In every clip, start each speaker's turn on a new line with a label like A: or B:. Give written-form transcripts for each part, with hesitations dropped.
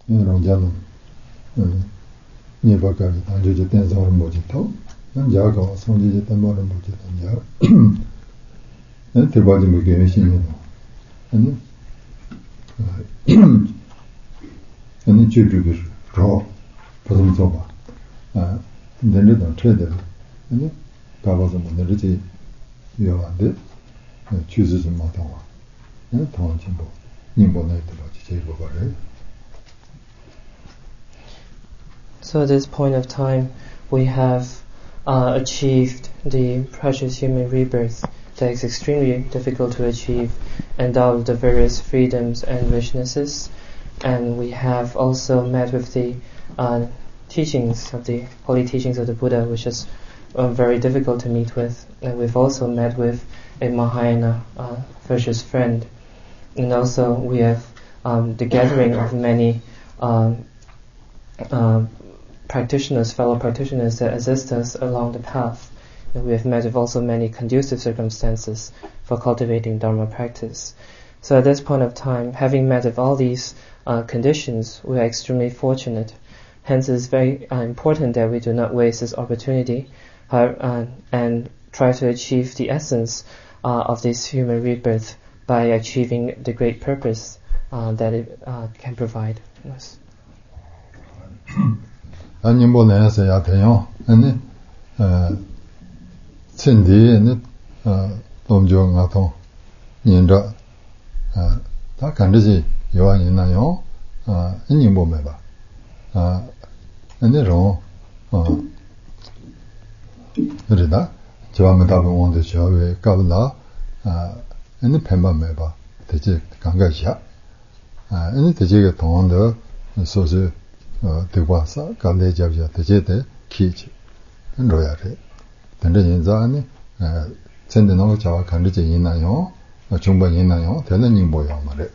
A: ronjalan ni bakari tanjo je tenzor moji to nan jaga sonji je tamor moji tanja te baji mo ge shin ni ani chuju ge ro pozum so ba dende dan trede ani ka ba zo mo ne ji yo ande chuzu zo ma ta wa ne tong jin bo ni bo ne te ba ji je bo ba re.
B: So at this point of time, we have achieved the precious human rebirth that is extremely difficult to achieve, endowed with the various freedoms and richnesses, and we have also met with the teachings of the holy teachings of the Buddha, which is very difficult to meet with, and we've also met with a Mahayana virtuous friend, and also we have the gathering of many fellow practitioners that assist us along the path. And we have met with also many conducive circumstances for cultivating Dharma practice. So at this point of time, having met with all these conditions, we are extremely fortunate. Hence it is very important that we do not waste this opportunity and try to achieve the essence of this human rebirth by achieving the great purpose that it can provide. Yes.
A: 아님보 내에서 야대요. 아니 신디는 동종 같은 인자 다 간듯이 요한이 있나요? 아님보 매봐. 아니로 그러다 저하면 답은 원데 저왜 까불라 아니 펜만 매봐. 대체 강가시야. 아니 대체가 동원도 소소 대과사 간대 잡자 대제대 키지 로야래 근데 인자니 전에 너무 자와 간지 있나요? 중반 있나요? 되는 뭐야 말해.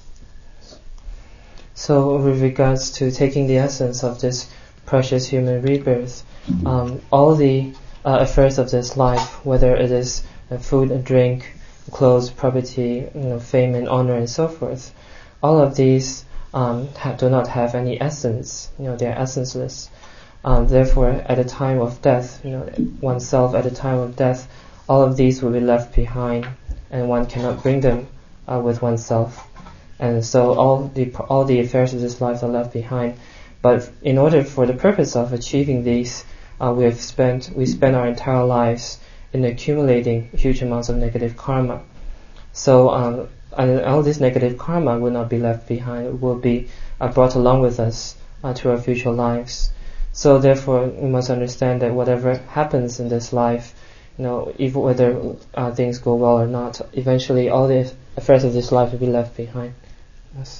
B: So with regards to taking the essence of this precious human rebirth, all the affairs of this life, whether it is food and drink, clothes, property, fame and honor and so forth, all of these do not have any essence. They are essenceless. Therefore, at the time of death, oneself at the time of death, all of these will be left behind, and one cannot bring them with oneself. And so all the affairs of this life are left behind. But in order for the purpose of achieving these, we spend our entire lives in accumulating huge amounts of negative karma. So and all this negative karma will not be left behind. It will be brought along with us to our future lives. So therefore, we must understand that whatever happens in this life, even whether things go well or not, eventually all the affairs of this life will be left behind. Yes.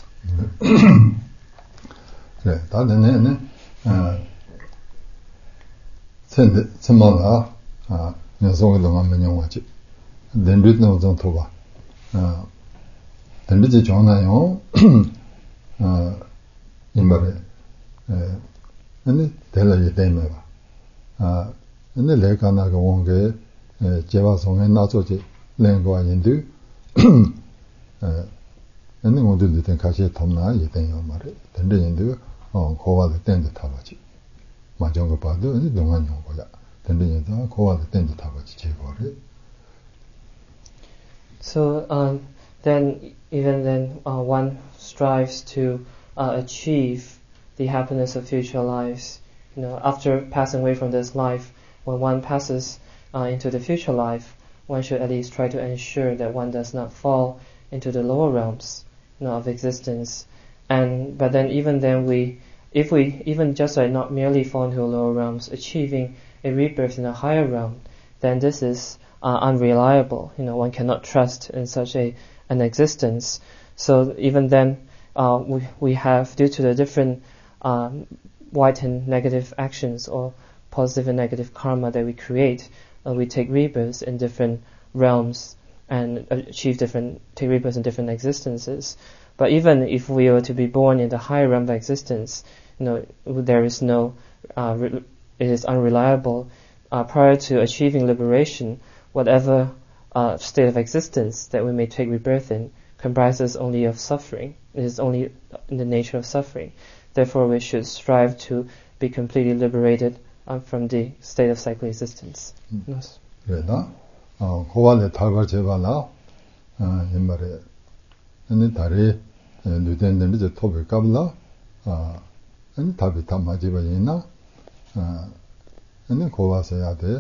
A: 네, 다른에는 천만아 녀석을 동안면 영화지. 렌드는 좀 도와. 렌드지 좋나요? 이말에 근데 될라지 때문에 근데 내가 나가 온 게 제와송에 나서지 랭과 인도 근데 모두들 때 같이 덤나 이때요 말에 근데 인도 고와도 땡도 타바지 맞은 거 봐도 동안 용거야 근데 인도 고와도 땡도 타바지 제거를
B: So even then one strives to achieve the happiness of future lives. After passing away from this life, when one passes into the future life, one should at least try to ensure that one does not fall into the lower realms, of existence. But then even then, if we even just not merely fall into the lower realms, achieving a rebirth in a higher realm, then this is unreliable. One cannot trust in such an existence. So even then, we have, due to the different white and negative actions or positive and negative karma that we create, we take rebirths in different realms and take rebirths in different existences. But even if we were to be born in the higher realm of existence, there is no, it is unreliable. Prior to achieving liberation, whatever state of existence that we may take rebirth in comprises only of suffering. is only in the nature of suffering. Therefore, we should strive to be completely liberated from the state of cyclic existence. Yes.
A: 그래다 고발에 탈발 제발라 옛말에 근데 다리 누된데 이제 톱을 까불라 아니 답이 다 맞이버리나 근데 고와서야 돼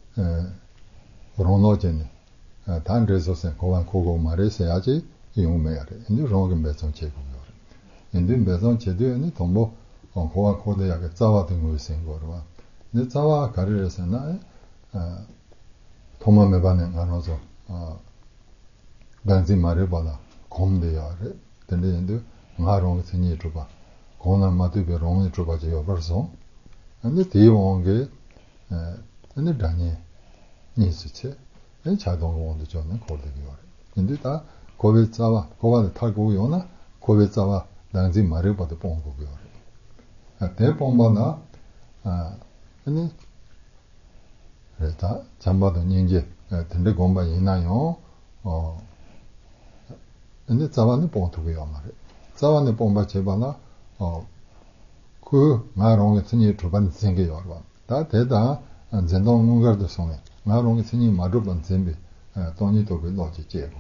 A: 로노제네 단 레소스 고반 고고 말해서야지 이용해야 돼 근데 로그 배송 제고요 근데 배송 제도에는 동뭐 고와 코드야게 짜와든 거 있는 거로 근데 짜와 가르려서나 도마에 반응 안어서 단지 말해봐라 곰대야래 근데 나롱 생이 줘봐 고나 마두베 롱이 줘봐지요 벌써 근데 대원게 근데 다니 니스체 자동으로 저는 거기요 근데 다 고베 짜와 고바를 탈고 요나 고베 짜와 단지 말해봐도 pon고요 대본바나 근데 그래서 잠바도 이제 근데 공부 있나요? 근데 자반은 pon고요 말이야. 자반은 pon바 제바나 그 나롱의 신이 두번 생겨요. 다 대다 전동 문가도 손에 나롱의 신이 마루번 생비 돈이도 그 놓지 제고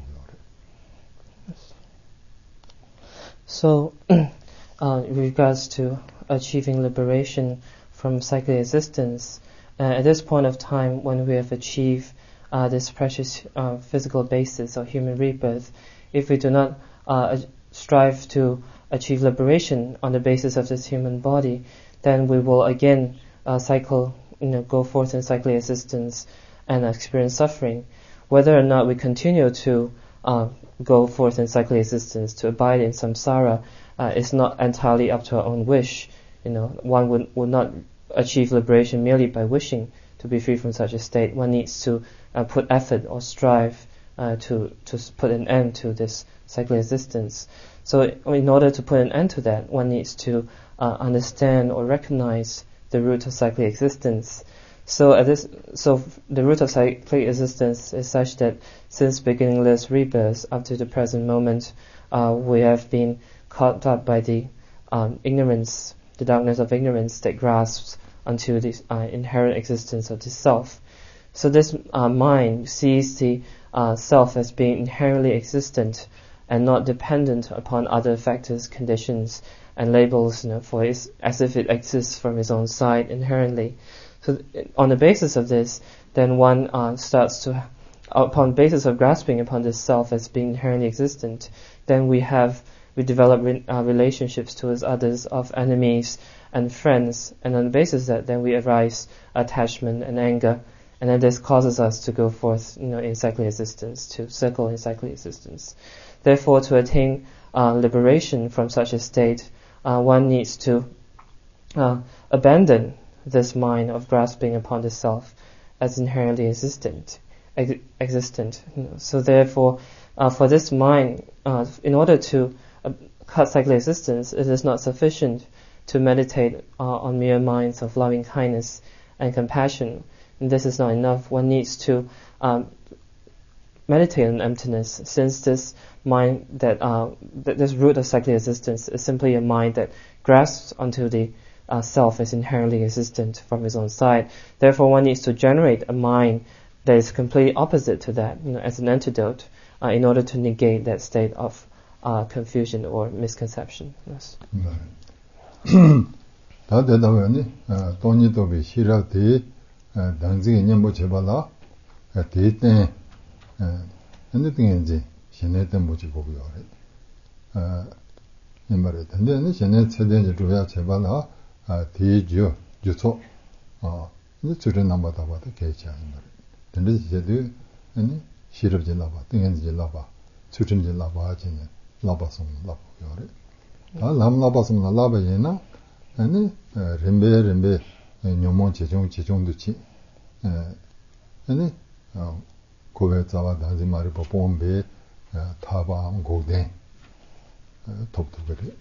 B: So, with regards to achieving liberation from cyclic existence, at this point of time, when we have achieved this precious physical basis of human rebirth, if we do not strive to achieve liberation on the basis of this human body, then we will again go forth in cyclic existence and experience suffering. Whether or not we continue to go forth in cyclic existence, to abide in samsara, is not entirely up to our own wish. One would not achieve liberation merely by wishing to be free from such a state. One needs to put effort or strive to put an end to this cyclic existence. So in order to put an end to that, one needs to understand or recognize the root of cyclic existence. So the root of cyclic existence is such that since beginningless rebirth up to the present moment, we have been caught up by the ignorance, the darkness of ignorance that grasps onto the inherent existence of the self. So this mind sees the self as being inherently existent and not dependent upon other factors, conditions, and labels, for it as if it exists from its own side inherently. So on the basis of this, then one starts to, upon basis of grasping upon this self as being inherently existent, then we develop relationships towards others of enemies and friends, and on the basis of that, then we arise attachment and anger, and then this causes us to go forth, in cyclic existence, to circle in cyclic existence. Therefore, to attain liberation from such a state, one needs to abandon this mind of grasping upon the self as inherently existent. So therefore, for this mind, in order to cut cyclic existence, it is not sufficient to meditate on mere minds of loving kindness and compassion. And this is not enough. One needs to meditate on emptiness, since this mind this root of cyclic existence is simply a mind that grasps onto the self as inherently existent from its own side. Therefore, one needs to generate a mind that is completely opposite to that, as an antidote, in order to negate that state of confusion or misconception. Yes.
A: 다 대답하니 돈이도비 시라티 당직이 년보 제발라 대때 근데 신내던 뭐지 보고요. 이 말에 근데 신내 세대에 줘야 제발라 대주 주소 근데 저런 남바다 봐도 개치 아닌 말. 근데 제도 아니 시럽지 나봐 등엔지 나봐 추천지 나봐 하지는 나봐서 나봐요. 다 남나봐서 나봐이나 아니 렘베 녀몬 제종도 치 아니 고베자와 단지 말이 보험베 타바 고데 톱톱이.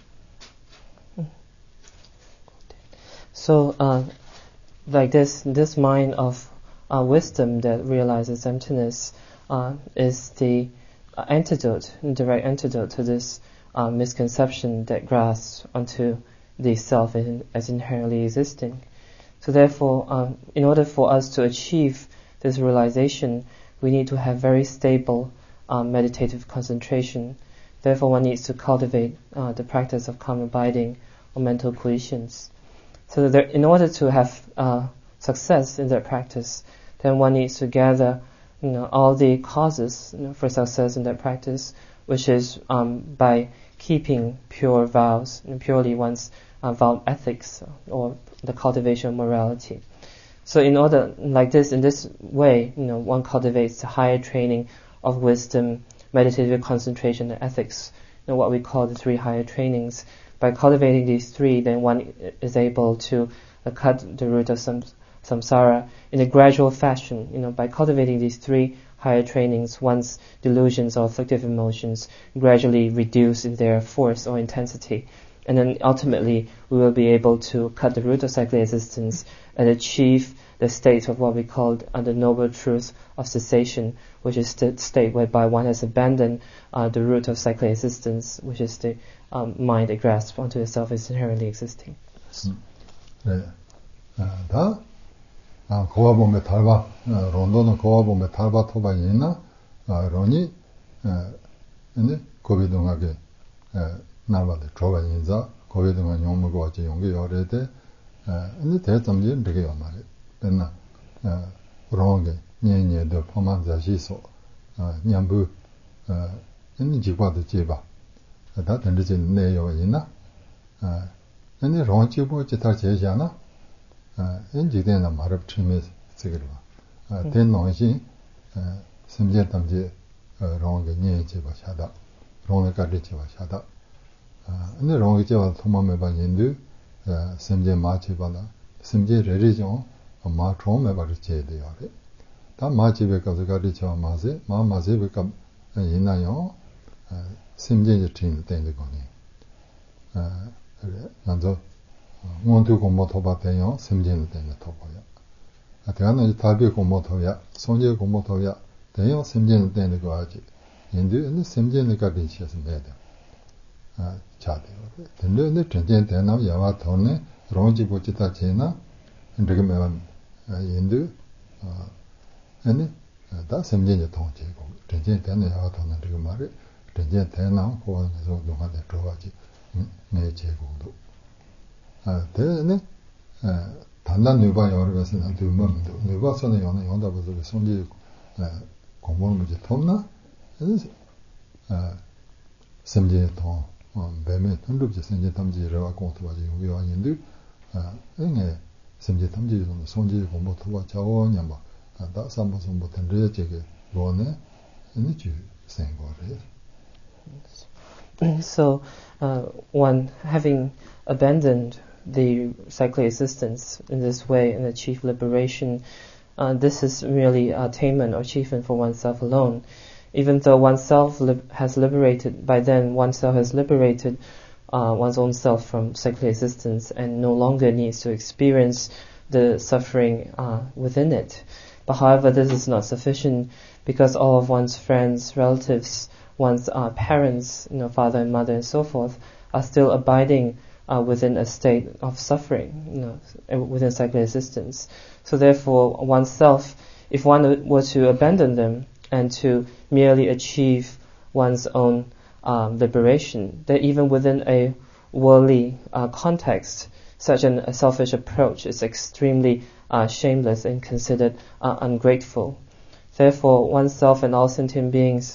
B: So like this mind of wisdom that realizes emptiness is the antidote, direct antidote to this misconception that grasps onto the self as inherently existing. So therefore, in order for us to achieve this realization, we need to have very stable meditative concentration. Therefore, one needs to cultivate the practice of calm abiding or mental quiescence. So that in order to have success in that practice, then one needs to gather, all the causes for success in that practice, which is by keeping pure vows and purely one's vow ethics or the cultivation of morality. So in this way, one cultivates the higher training of wisdom, meditative concentration, and ethics, what we call the three higher trainings. By cultivating these three, then one is able to cut the root of samsara in a gradual fashion. By cultivating these three higher trainings, one's delusions or afflictive emotions gradually reduce in their force or intensity. And then ultimately, we will be able to cut the root of cyclic existence and achieve the state of what we call the noble truth of cessation, which is the state whereby one has abandoned the root of cyclic existence, which is the mind that grasps onto itself as inherently existing.
A: 다 고아 보면 달바 론도는 고아 보면 달바 토바이나 로니 근데 고비동하게 나바데 조가인자 고비동한 용무고 어찌 용기 요래데 근데 대점지 되게 말이 맨나 그런게 년년도 포만자시소 냠부 근데 지과도 제바 다 된지 내요이나 근데 론치고 지타 제잖아 인지되는 말을 처음에 쓰기로 된 농신 심지어 담지 롱게 녀지 바샤다 롱에까지 제바샤다 근데 롱게 제바 통마메 바인도 심지어 마치바다 심지어 레리죠 마 처음에 바로 제대요 다 마치베 가서까지 제바 마세 마마세베 가 있나요 심지어 트인 때인데 거니 먼저 원투 공부 도바대요 심지는 되는 도바야 아테가는 타비 공부 도야 손제 공부 도야 대요 심지는 되는 거 아직 인도 심지는가 되셔서 돼야 자대요 근데 전전 대나 야와 돈에 롱지 보지다 제나 이렇게 매번 인도 아니 다 심지는 통제고 전전 대나 야와 돈은 이렇게 말이 전전 대나 고원에서 동안에 들어가지 내 제고도 대네 단단 누바 여러 것은 두면도 누바선에 연은 연다보서 손지 공부는 문제 통나 심지에 더 배매 흔들지 생제 담지를 갖고 도와지 여기 와인들 응에 심지 담지는 손지 공부 도와 자원이야 뭐다 삼보서 뭐 된데 제게 뭐네 이제 생거래.
B: So one having abandoned the cyclic existence in this way and achieve liberation, this is merely attainment or achievement for oneself alone. Even though oneself has liberated, by then oneself has liberated one's own self from cyclic existence and no longer needs to experience the suffering within it. But however, this is not sufficient because all of one's friends, relatives, one's parents, father and mother and so forth, are still abiding within a state of suffering, within cyclic existence. So therefore, oneself, if one were to abandon them and to merely achieve one's own liberation, that even within a worldly context, such a selfish approach is extremely shameless and considered ungrateful. Therefore, oneself and all sentient beings,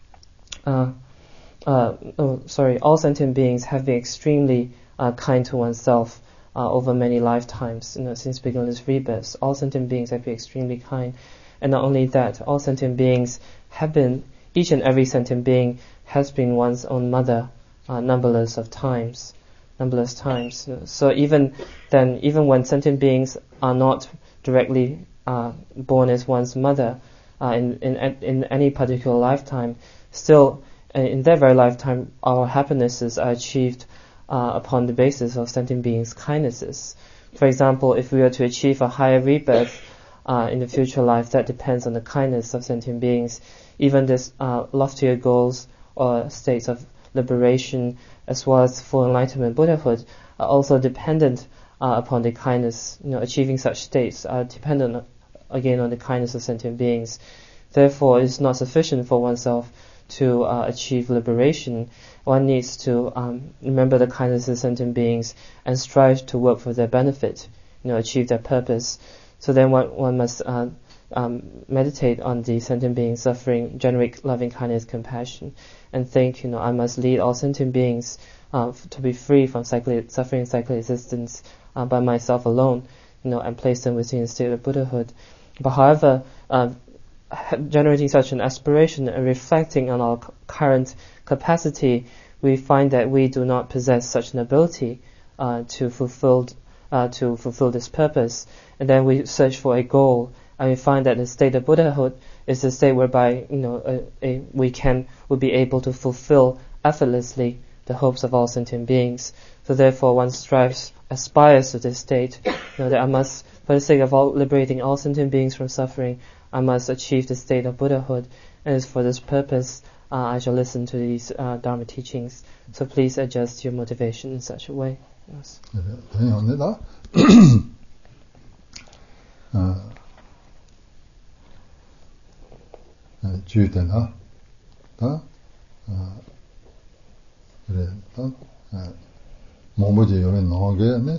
B: all sentient beings have been extremely kind to oneself over many lifetimes. Since beginningless rebirths, all sentient beings have been extremely kind. And not only that, all sentient beings have been, each and every sentient being has been one's own mother numberless times. So even when sentient beings are not directly born as one's mother in any particular lifetime, still in their very lifetime, our happinesses are achieved upon the basis of sentient beings' kindnesses. For example, if we are to achieve a higher rebirth in the future life, that depends on the kindness of sentient beings. Even this loftier goals or states of liberation as well as full enlightenment, Buddhahood, are also dependent upon the kindness. Achieving such states are dependent again on the kindness of sentient beings. Therefore, it's not sufficient for oneself to achieve liberation. One needs to remember the kindness of sentient beings and strive to work for their benefit, achieve their purpose. So then one must meditate on the sentient beings suffering, generate loving kindness, compassion, and think, I must lead all sentient beings to be free from suffering cyclic existence by myself alone, and place them within the state of Buddhahood. But however, generating such an aspiration and reflecting on our current capacity, we find that we do not possess such an ability to fulfill this purpose. And then we search for a goal, and we find that the state of Buddhahood is the state whereby we will be able to fulfill effortlessly the hopes of all sentient beings. So therefore, one aspires to this state. That I must, for the sake of liberating all sentient beings from suffering, I must achieve the state of Buddhahood. And it's for this purpose I shall listen to these Dharma teachings. So please adjust your motivation in such a way. Yes.
A: Momboji yowe nonge ne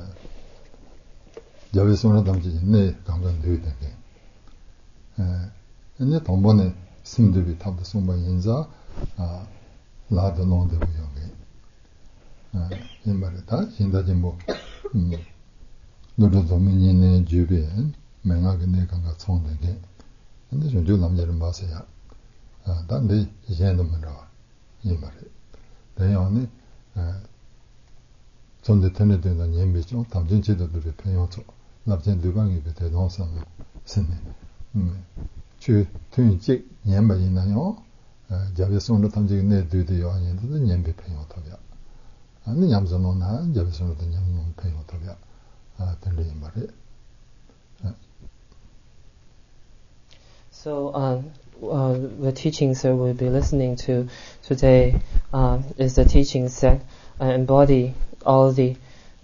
A: jawe sona damji ne gangan duide ge ne tombone simdebi tabda somba yinza la de nonde yoge yemare ta jinda jimbo nodo domini ne jube menga ge ne ganga tsonde ge ne jo namje mbase ya dan de yendo mera yemare 대연이 전대 ten에 되는 년비죠. 담진제도들의 평형초 납전 두방이 되대 동선 선네. 주 등직 년바이나요. 자베송도 담진 내 되대요. 아니도 년비 평형토야. 아니 냠선노나 자베송도 년비 평형토야. 들리 말이.
B: So the teachings that we'll be listening to today is the teachings that embody all the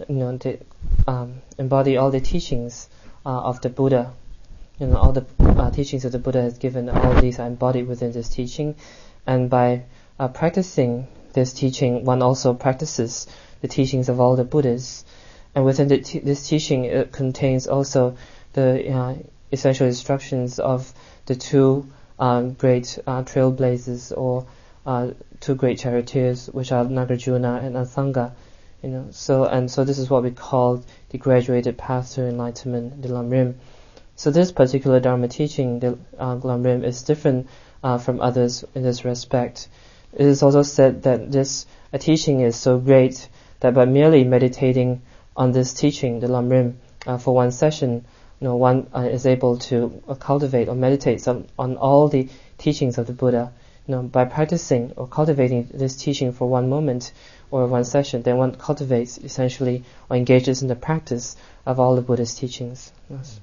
B: teachings of the Buddha. All the teachings that the Buddha has given, all these are embodied within this teaching. And by practicing this teaching, one also practices the teachings of all the Buddhas. And within this teaching, it contains also the essential instructions of the two great trailblazers, or two great charioteers, which are Nagarjuna and Asanga. So this is what we call the graduated path to enlightenment, the Lamrim. So this particular Dharma teaching, the Lamrim, is different from others in this respect. It is also said that this teaching is so great that by merely meditating on this teaching, the Lamrim, for one session, one is able to cultivate or meditate on all the teachings of the Buddha. By practicing or cultivating this teaching for one moment or one session, then one cultivates essentially or engages in the practice of all the Buddha's teachings. Yes.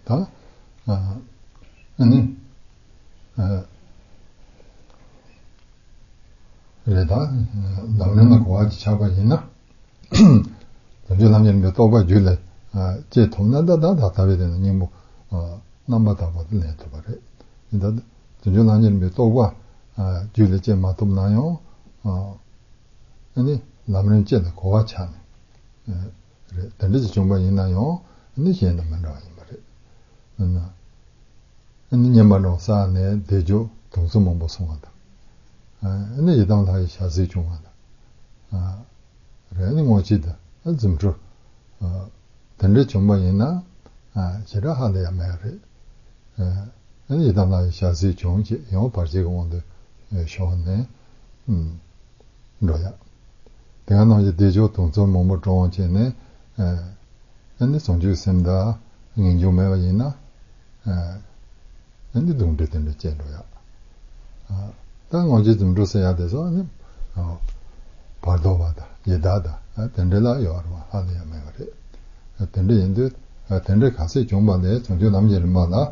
A: 제 돈나다 답해 되는 님뭐 남바다 버들네 또 말해. 근데 전전하는 또가 줄에 제 맛도 나요. 아니 남는 제는 고가 참. 그래. 근데 정말 있나요? 근데 얘는 말아 말해. 아니 님말로 사네 대조 동서만 보송하다. 근데 이당 다 샤지 중하다. 그래. 아니 뭐지다. 좀 줘. 근데 정말 있나? 제가 하려야 말해. 아니 이단나 샤지 종지 영어 발제가 온데 쇼네. 뭐야? 내가 나지 대조 동서 뭐뭐 종지네. 근데 성주선다 인조매가 있나? 근데 동대된데 제로야. 당 어제 좀 줘야 돼서 아니 바도바다. 예다다. 근데라 요아로 하려야 말해. 텐데인데 텐데 가서 정반에 정조 남제를 만나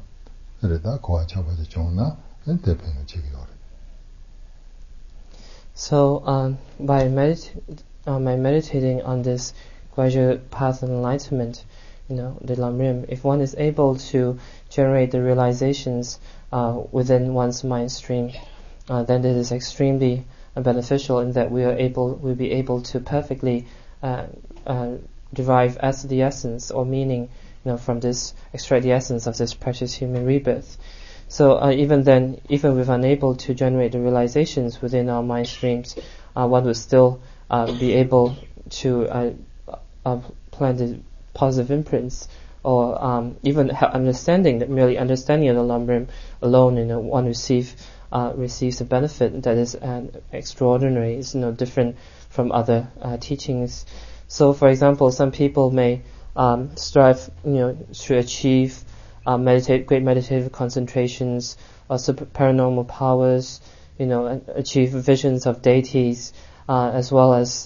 A: 그러다 고아 잡아서 정나 대표는 지기로.
B: So by meditating on this gradual path of enlightenment, the Lamrim, if one is able to generate the realizations within one's mind stream, then it is extremely beneficial in that we'll be able to perfectly derive as the essence or meaning, from this, extract the essence of this precious human rebirth. So even then, even if unable to generate the realizations within our mind streams, one would still be able to plant the positive imprints, or even understanding, that merely understanding of the Lamrim alone, one receives a benefit that is extraordinary. It's different from other teachings. So, for example, some people may strive, to achieve great meditative concentrations, or paranormal powers, achieve visions of deities, as well as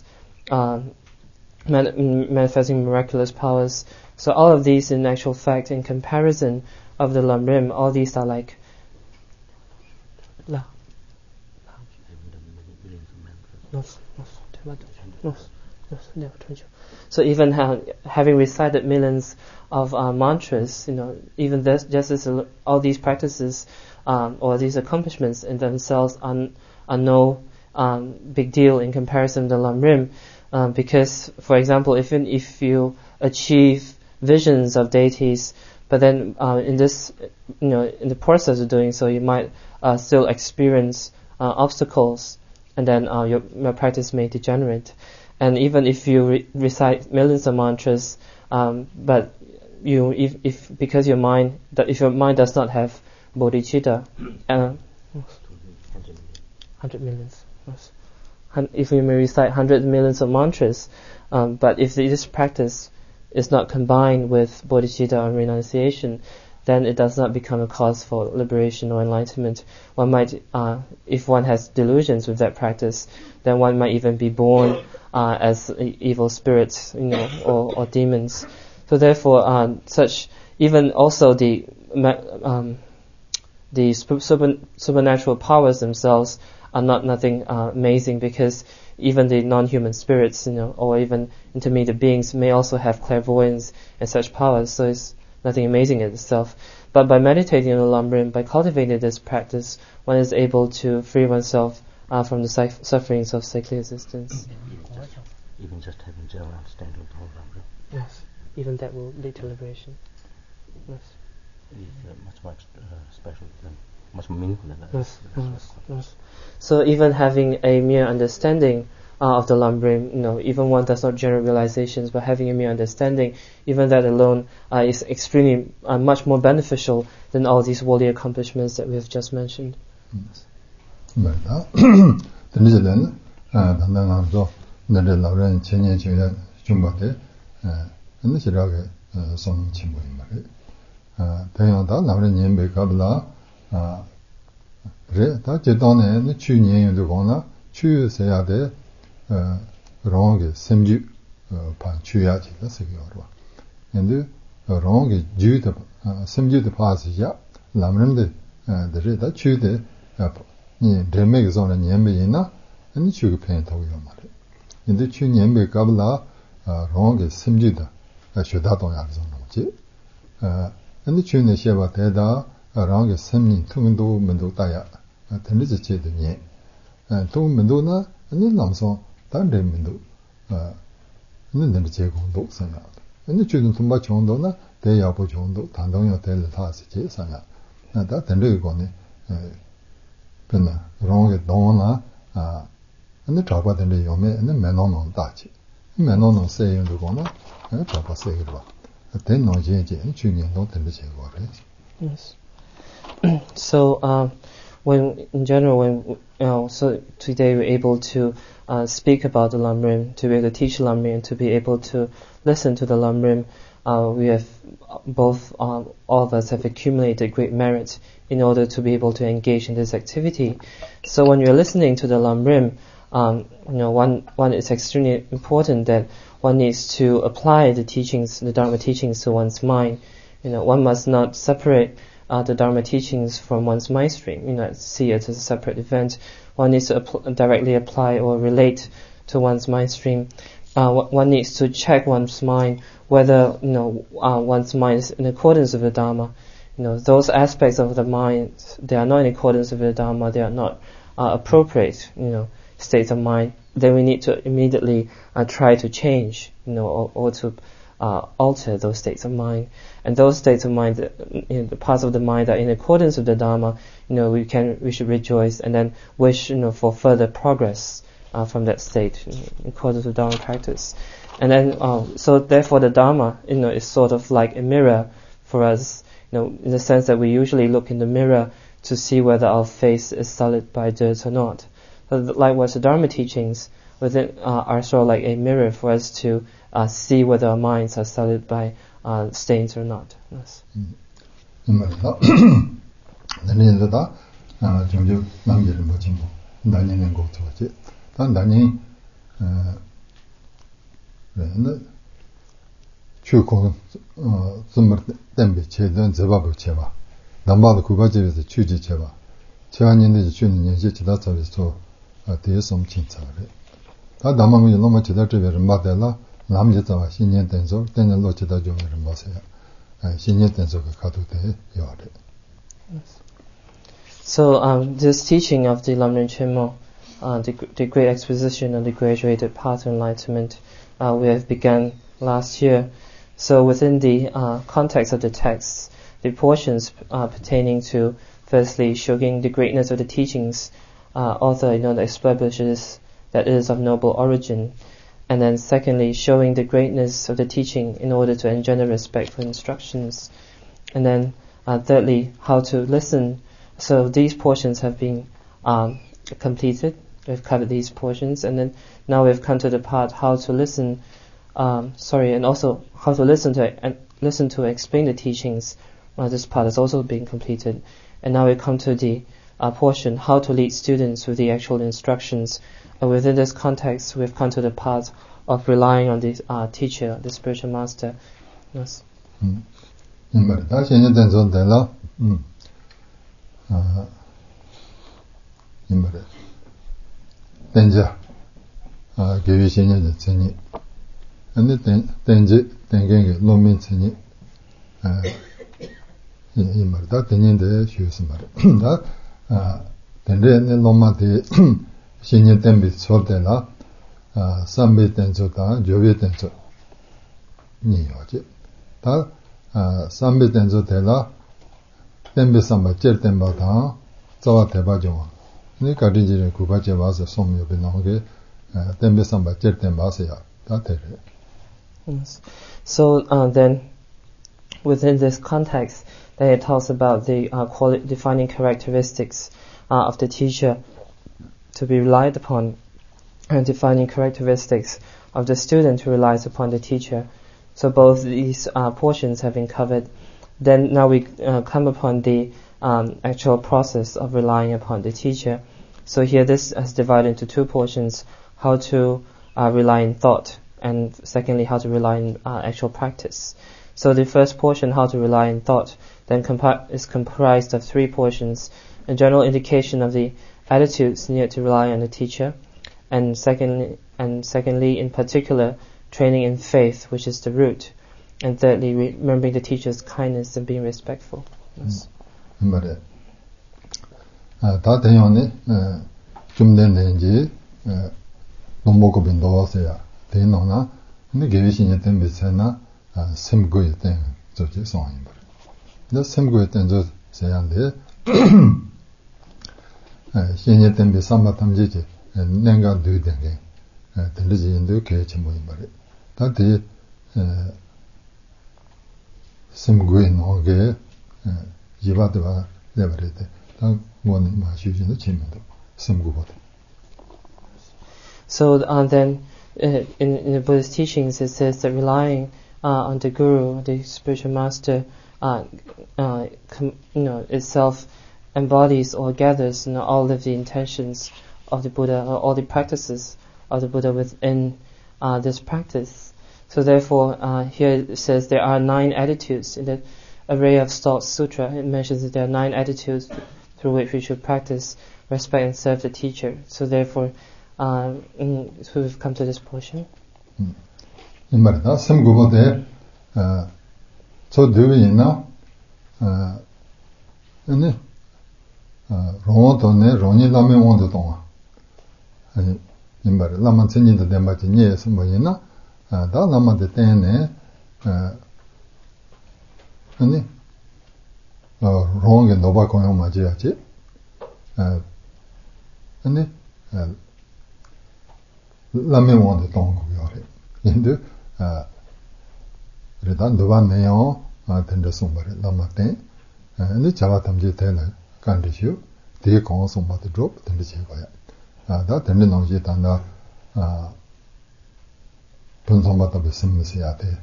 B: manifesting miraculous powers. So all of these, in actual fact, in comparison of the Lamrim, all these are like so even having recited millions of mantras, even this, just as all these practices or these accomplishments in themselves are no big deal in comparison to the Lamrim, because, for example, if you achieve visions of deities, but then in the process of doing so, you might still experience obstacles, and then your practice may degenerate. And even if you recite millions of mantras, but because your mind does not have bodhicitta, 100 millions. If you may recite 100 millions of mantras, but if this practice is not combined with bodhicitta or renunciation, then it does not become a cause for liberation or enlightenment. One might, if one has delusions with that practice, then one might even be born as evil spirits, or demons. So therefore, even also the supernatural powers themselves are nothing amazing, because even the non-human spirits, or even intermediate beings may also have clairvoyance and such powers. So it's nothing amazing in itself. But by meditating on the Lamrim, by cultivating this practice, one is able to free oneself from the sufferings of cyclic existence.
C: Even just having general understanding of the whole Lamrim.
B: Yes, even that will lead to liberation. Yes.
C: It's much special than, much more meaningful than that.
B: Yes. So even having a mere understanding of the Lamrim, even one does not generate realizations, but having a mere understanding, even that alone is extremely much more beneficial than all these worldly accomplishments that we have just mentioned.
A: 롱게 semju 파 추야지 세계어로 근데 롱게 주도 semju도 파스야 남는데 데레다 추데 니 데메게 존에 냠베이나 아니 추게 펜타고요 말이 근데 추 냠베 갑라 롱게 semju다 쇼다 동야 존지 근데 추네 셰바 대다 롱게 sem니 투문도 문도 따야 던리지 제도니 또 문도나 아니 남성 단대민도 있는데 제공도 생각. 근데 지금 좀 정도나 대야보 정도 단동요 될 다시 제상아. 나다 된대 거네. 근데 그런게 동나 근데 잡아된대 요매 근데 매너는 다지. 매너는 세요도 거나 잡아 세요 봐. 된노 제제 중년도 된대 제거래.
B: Yes. So when in general, so today we're able to speak about the Lamrim, to be able to teach Lamrim, and to be able to listen to the Lamrim, we have all of us have accumulated great merit in order to be able to engage in this activity. So when you're listening to the Lamrim, one is extremely important that one needs to apply the teachings, the Dharma teachings, to one's mind. One must not separate the Dharma teachings from one's mind stream, see it as a separate event. One needs to directly apply or relate to one's mind stream. One needs to check one's mind whether one's mind is in accordance with the Dharma. Those aspects of the mind, they are not in accordance with the Dharma. They are not appropriate, states of mind. Then we need to immediately try to change, or to alter those states of mind. And those states of mind, the parts of the mind that are in accordance with the Dharma, we should rejoice and then wish, for further progress from that state in accordance with Dharma practice. And then, so therefore the Dharma, is sort of like a mirror for us, in the sense that we usually look in the mirror to see whether our face is sullied by dirt or not. Likewise, the Dharma teachings are sort of like a mirror for us to see whether our minds are sullied by stains or not. Yes. So this teaching of the Lamrim Chenmo, the great exposition of the graduated path of enlightenment, we have begun last year. So within the context of the texts, the portions pertaining to, firstly, showing the greatness of the teachings, author establishes that it is of noble origin, and then secondly, showing the greatness of the teaching in order to engender respect for instructions, and then thirdly, how to listen. So these portions have been completed. We've covered these portions, and then now we've come to the part how to listen. And also how to listen to explain the teachings. This part has also been completed, and now we come to the portion how to lead students with the actual instructions. And within this context, we've come to the part of relying on the teacher, the spiritual master. Yes.
A: 신년 땜비 소대라 삼배 댄조다 조배 댄조 니요지 다 삼배 댄조 대라 땜비 삼바 절 땜바다 자와 대바죠 니 가디지를 구바제 와서 소미요베 나오게 땜비 삼바 절 땜바세요 다 되래.
B: So then within this context then it talks about the defining characteristics of the teacher to be relied upon, and defining characteristics of the student who relies upon the teacher. So both these portions have been covered. Then now we come upon the actual process of relying upon the teacher. So here this is divided into two portions: how to rely in thought, and secondly how to rely in actual practice. So the first portion, how to rely in thought, then is comprised of three portions: a general indication of the attitudes needed to rely on the teacher, and secondly, in particular, training in faith, which is the root, and thirdly, remembering the teacher's kindness and being respectful. Yes.
A: 신년 땜비 삼바 탐지지 nenga du denge tenzi yendo ke chimo yimare ta de simgui no ge jiba de ba lebare de ta ngoni ma shujin de chimendo simgu bot.
B: So then in the Buddhist teachings it says that relying on the guru, the spiritual master, itself embodies or gathers all of the intentions of the Buddha, or all the practices of the Buddha within this practice. So therefore, here it says there are 9 attitudes array of Salt Sutra, it mentions that there are 9 attitudes through which we should practice, respect and serve the teacher. So therefore, so we've come to this portion.
A: 이 말이다. 삼구보대 저 되위나 아니 롱도네 롱이라메 원도 동아 아니 이 말이 라만 천인도 된 바지 니에서 뭐이나 다 남한테 때네 아니 롱게 노바 공용 맞이야지 아니 라메 원도 동아 요래 근데 그래다 노바 내용 된다 송바를 남았대 근데 자와 담지 되는 간디슈 되게 공성 받을 drop 된다 제거야 다 되는 농지 단다 분성 받다 besemmes야 돼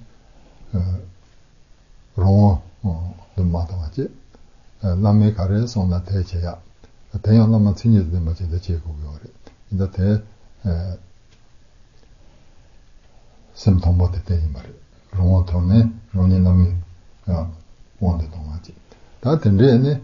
A: 롱 좀 맞지 남의 가래 손나 대제야 대형 남만 친이들 맞지 제거고요 근데 대 심통보다 되는 말이 롱어통네 롱이 남이 원도 동하지 다 된대네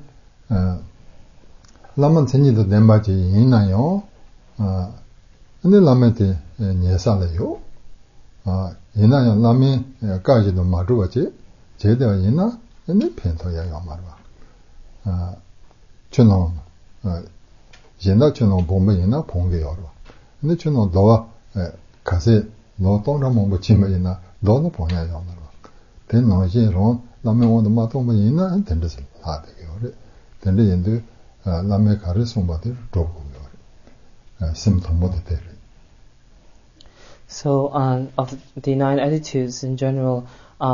A: 라만 천이도 된 바지 있나요 근데 라면테 예살래요 있나요 라면 까지도 마루가지 제대로 있나 근데 펜토야 말아 저놈 옛날 저놈 보면 있나 본게요 근데 저놈 너와 가세 너 동라면 뭐 치면이나 너는 보내야 하는 거. 된 노지로 남의 원도 마통면 있나 된듯이 다 되게요. 근데 인도 남의 가를 송바들 drogo요. 심통보다 돼.
B: So of the 9 attitudes in general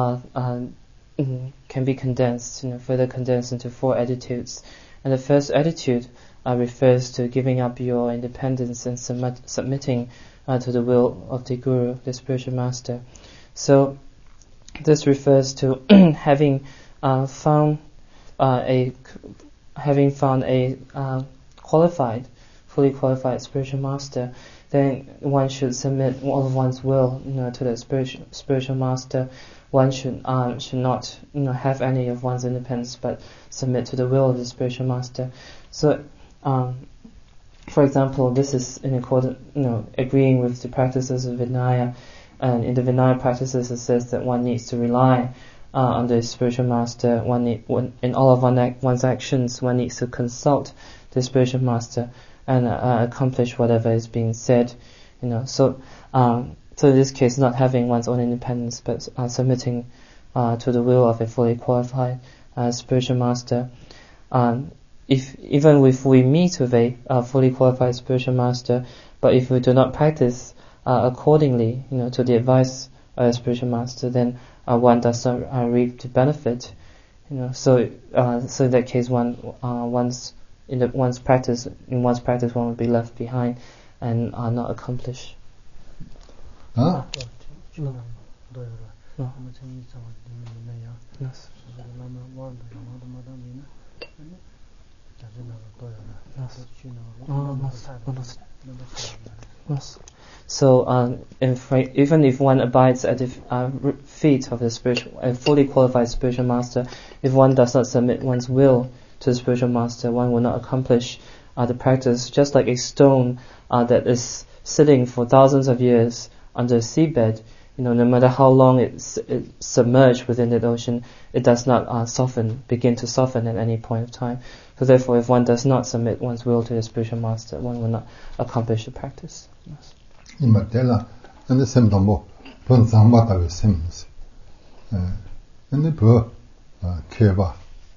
B: can be condensed, further condensed into 4 attitudes. And the first attitude refers to giving up your independence and submitting to the will of the Guru, the spiritual master. So this refers to having found a fully qualified spiritual master. Then one should submit all of one's will, to the spiritual master. One should not, have any of one's independence, but submit to the will of the spiritual master. So, for example, this is in accordance, agreeing with the practices of Vinaya. And in the Vinaya practices, it says that one needs to rely on the spiritual master. In all of one's actions, one needs to consult the spiritual master and accomplish whatever is being said. So in this case, not having one's own independence, but submitting to the will of a fully qualified spiritual master. Even if we meet with a fully qualified spiritual master, but if we do not practice accordingly, to the advice of a spiritual master, then one does not reap the benefit. So in that case, one's practice one would be left behind and not accomplish. So, even if one abides at the feet of a fully qualified spiritual master, if one does not submit one's will to the spiritual master, one will not accomplish the practice. Just like a stone that is sitting for thousands of years under a seabed, no matter how long it's submerged within the ocean, it does not begin to soften at any point of time. So therefore, if one does not submit one's will to the spiritual master, one will not accomplish the practice. Yes.
A: 이말때라 근데 샘도 본상바다가 샘스 근데 케바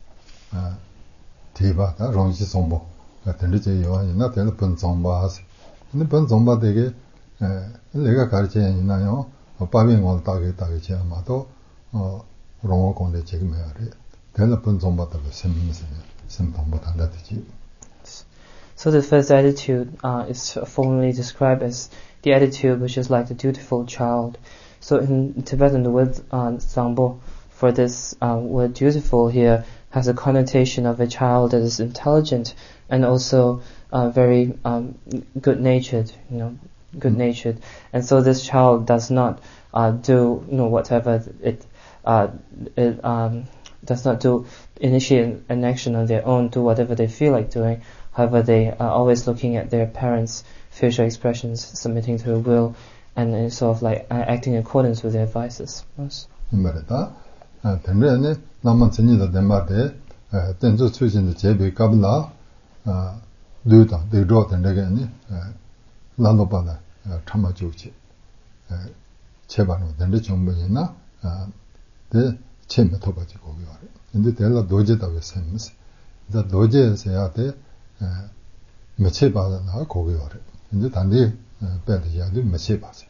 A: 디바다 롱지 송보 같은 데 요한이나 될 본상바스 근데 본상바되게 내가 가르쳐 있나요 바빙을 따게 제마도 롱어 공대 지금 해야 돼 될 본상바다가 샘스 샘동보다 나듯이.
B: So the first attitude is formally described as the attitude which is like the dutiful child. So in Tibetan, the word sangbo for this word dutiful here has a connotation of a child that is intelligent and also very good-natured, good-natured. And so this child does not do whatever it does not initiate an action on their own, do whatever they feel like doing. However, they are always looking at their parents' facial expressions, submitting to a will, and sort of like acting in accordance with their advices. Yes.
A: tenrene naman tsini da denpa de tenzo tsuishin de jebe kabla duda de ro tenrege ni lalo bala chama juchi cheba no tenre chombo yina de cheme tobaji gogi ware inde dela doje da wesemis da doje se ya de meche bala na gogi ware inde dandi bela ya de meche base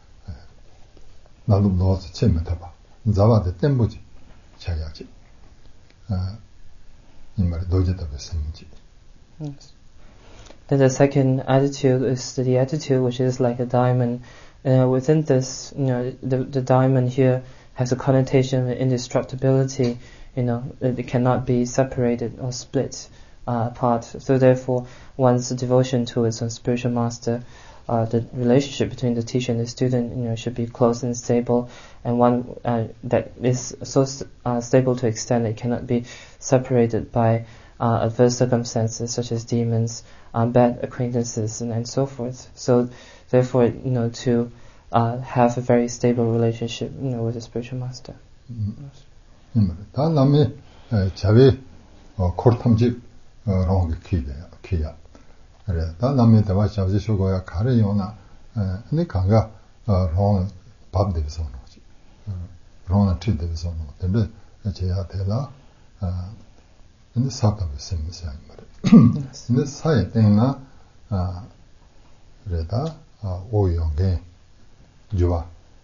A: lalo no cheme toba zawa de temboji chayaji nimar doje da wesemis.
B: Yes. Then the second attitude is the attitude which is like a diamond. Within this, the diamond here has a connotation of indestructibility. It cannot be separated or split apart. So therefore, one's devotion towards a spiritual master, the relationship between the teacher and the student, should be close and stable, and one that is so stable to extent it cannot be separated by adverse circumstances such as demons, bad acquaintances, and so forth. So, therefore, to have a very stable relationship, with a spiritual master.
A: 다 남의 자외 코르탐집 롱게 키야. 그래. 다 남의 대화 자주 쇼고야 가려요나. 근데 강가 롱 밥대서 놓지. 롱나 트대서 놓. 근데 제가 되라 근데 사업을 쓰면서 말이야. 근데 사회 때나 그래다 오용게 좋아.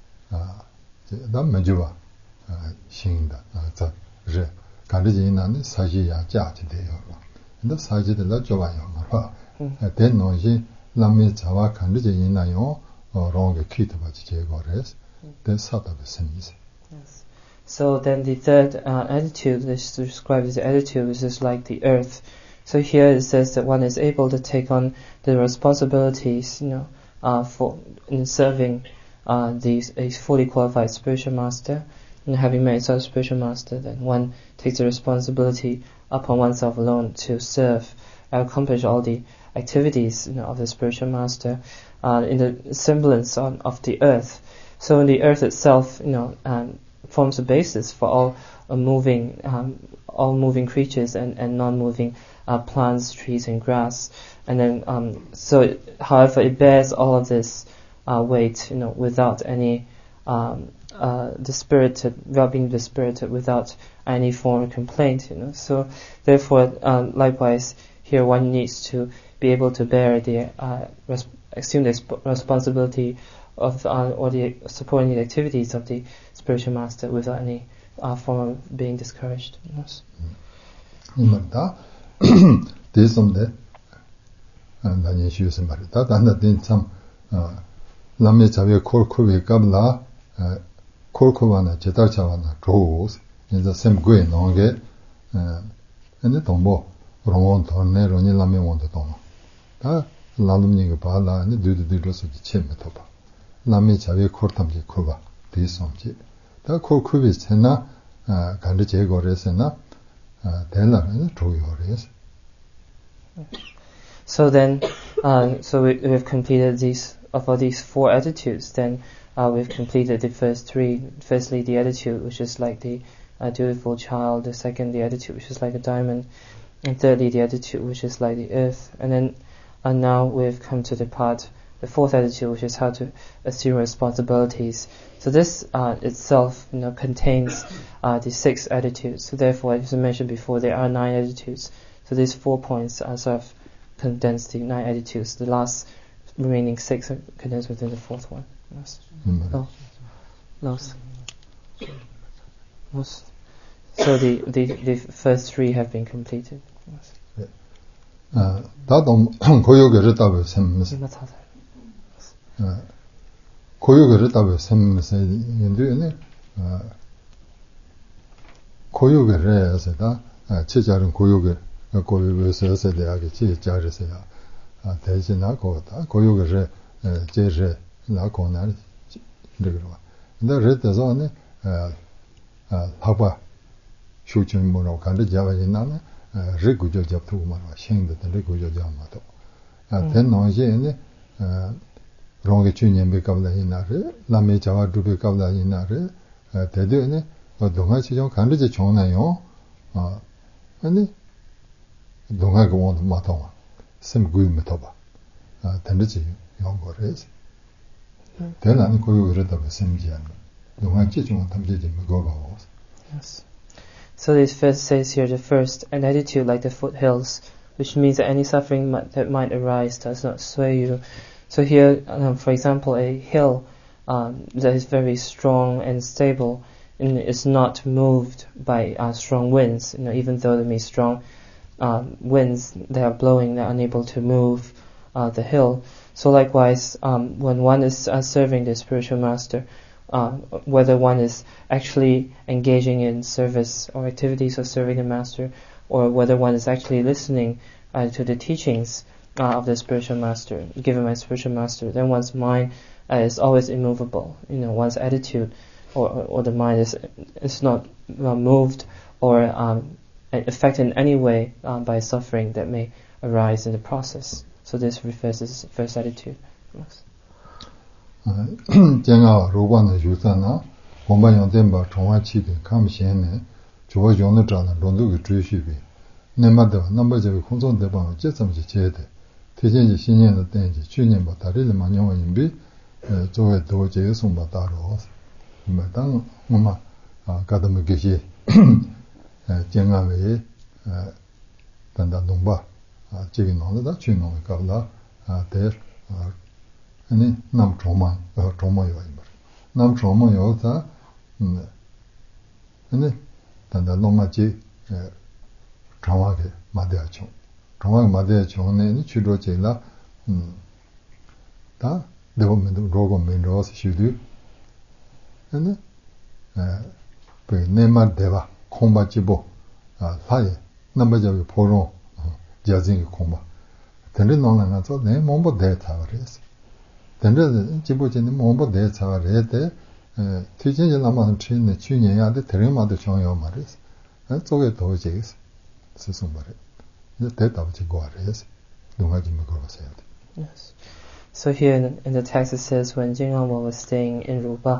A: 남 좋아. 신다. 자, 제 간지나는 사지야 자지돼요. 근데 사지들라 좋아요. 봐. 대노지 남미 자와 간지나요. 롱게 키트바지 제거레스. 대 사업을 쓰면서.
B: So then the third attitude is described as the attitude which is like the earth. So here it says that one is able to take on the responsibilities, for in serving a fully qualified spiritual master. And having met such spiritual master, then one takes the responsibility upon oneself alone to serve and accomplish all the activities of the spiritual master in the semblance of the earth. So in the earth itself, forms the basis for all moving creatures and non-moving plants, trees, and grass. And then, however, it bears all of this weight, without any without being dispirited, without any form of complaint. So, therefore, likewise, here one needs to be able to bear assume the responsibility of or the supporting the activities of the spiritual master without any form of being discouraged. Yes.
A: 이만다 대선데 나니 쉬우스 말이다. 단다딘 참 남의 자외 콜코베 갑라 콜코바나 제달차바나 조스 이제 샘괴 농게 근데 동보 롱온 돈네 론이 남의 원도 동. 다 라lum니가 발라니 두두두로서 지체메도 봐. 남의 자외 콜탐지 코바 대선지 다 콜코베 세나 간데 제거레세나
B: So then, so we have completed these four attitudes. Then we've completed the first three. Firstly, the attitude which is like the dutiful child. The second, the attitude which is like a diamond, and thirdly, the attitude which is like the earth. And then, now we've come to the fourth attitude, which is how to assume responsibilities. So this itself, contains the 6 attitudes. So therefore, as I mentioned before, there are 9 attitudes. So these 4 points are sort of condensed the 9 attitudes. The last remaining 6 are condensed within the 4th one. Yes. So the first 3 have been completed. Yes.
A: 고욕을 답을 셈면서 인도에는 고욕을 해서다 제자는 고욕을 해서 대학에 제자르세요. 대신하고 고욕을 제제 나고나 그러고. 근데 그래서는 봐봐 shukchun mura kanda java yinana rikujo japtu marwa shingda rikujo jamato ten nonshi yine rongi chunyenbe kabla yinare lame java drupe kabla yinare tede yine donga chijon kanda je chona yo yine donga ka wanda matonga sim gui mitoba tende chi yongo resi tena ni koyo uretaba sim jiyana donga chijon tamje je migoba wos.
B: Yes. So this verse says here the first, an attitude like the foothills, which means that any suffering that might arise does not sway you. So here, for example, a hill that is very strong and stable and is not moved by strong winds. Even though there may be strong winds that are blowing, they're unable to move the hill. So likewise, when one is serving the spiritual master, whether one is actually engaging in service or activities of serving the master, or whether one is actually listening to the teachings of the spiritual master, given by spiritual master, then one's mind is always immovable. One's attitude or the mind is not moved or affected in any way by suffering that may arise in the process. So this refers to this first attitude. Yes.
A: jenga roban yusana bomba yondenba chongwa chibe kamshene jowo yonno zana rondu ge zhuxibi nemada namba je khonzon de ba je samji jede tejenji xinyan de denji chu년 ba dare le manyo yinbi zowe do je song ba daro me dang mama kadam ge xie jenga we danda nomba jige nong da chunong ka la der 아니 남 조만 조모요 이말 남 조모요다 아니 단다 농마지 강하게 마대하죠 강하게 마대하죠네 주로제라 다 데보면도 로고 맨로스 슈드 아니 그 네마 데바 콤바지보 사이 남바자비 포로 자징이 콤바 근데 너는 가서 내 몸보 데이터 그랬어 근데 지부진이 뭐뭐 대차가 레데 뒤진이 남아는 치네 주년야데 대령마도 정요 말이스 저게 도저히스 스스 말이 이제 대답지 거래스 동아지 먹어서야 돼.
B: Yes. So here in the text it says when Jingama was staying in Rupa,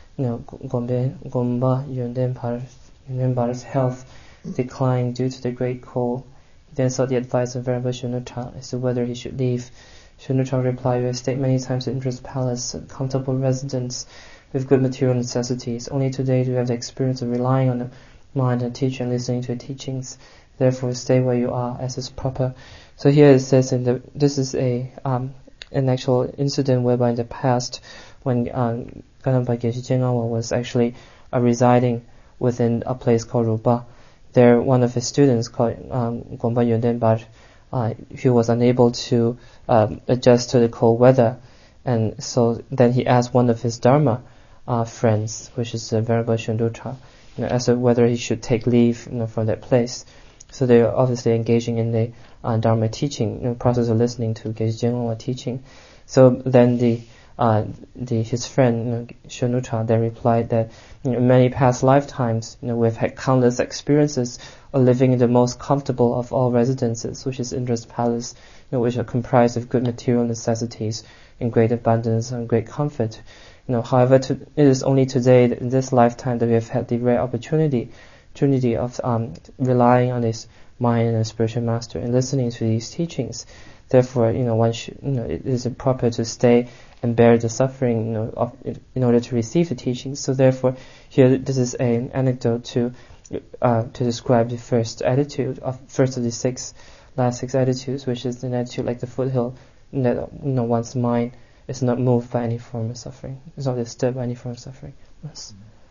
B: Gomba Yundenpar's health declined due to the great cold. He then sought the advice of Venerable Shunucha as to whether he should leave. Shunucha replied, "We have stayed many times in Indra's palace, a comfortable residence with good material necessities. Only today do we have the experience of relying on the mind and teacher and listening to the teachings. Therefore, stay where you are, as is proper." So here it says this is an actual incident whereby in the past, when Ganamba Geshe Jengawa was actually residing within a place called Rupa, there one of his students called Gomba Yundenbar, he was unable to adjust to the cold weather, and so then he asked one of his Dharma friends, which is Venerable Shunucha, as to whether he should take leave from that place. So they are obviously engaging in the Dharma teaching, process of listening to Geshe Jengawa teaching. So then his friend Shunucha then replied that in many past lifetimes, we've had countless experiences of living in the most comfortable of all residences, which is Indra's palace, which are comprised of good material necessities in great abundance and great comfort. However, it is only today, in this lifetime, that we have had the rare opportunity of relying on this mind and a spiritual master and listening to these teachings. Therefore, one should, it is proper to stay and bear the suffering, in order to receive the teachings. So therefore, here this is an anecdote to describe the first attitude of first of the last six attitudes, which is an attitude like the foothill, that one's mind is not moved by any form of suffering, is not disturbed by any form of suffering. Yes.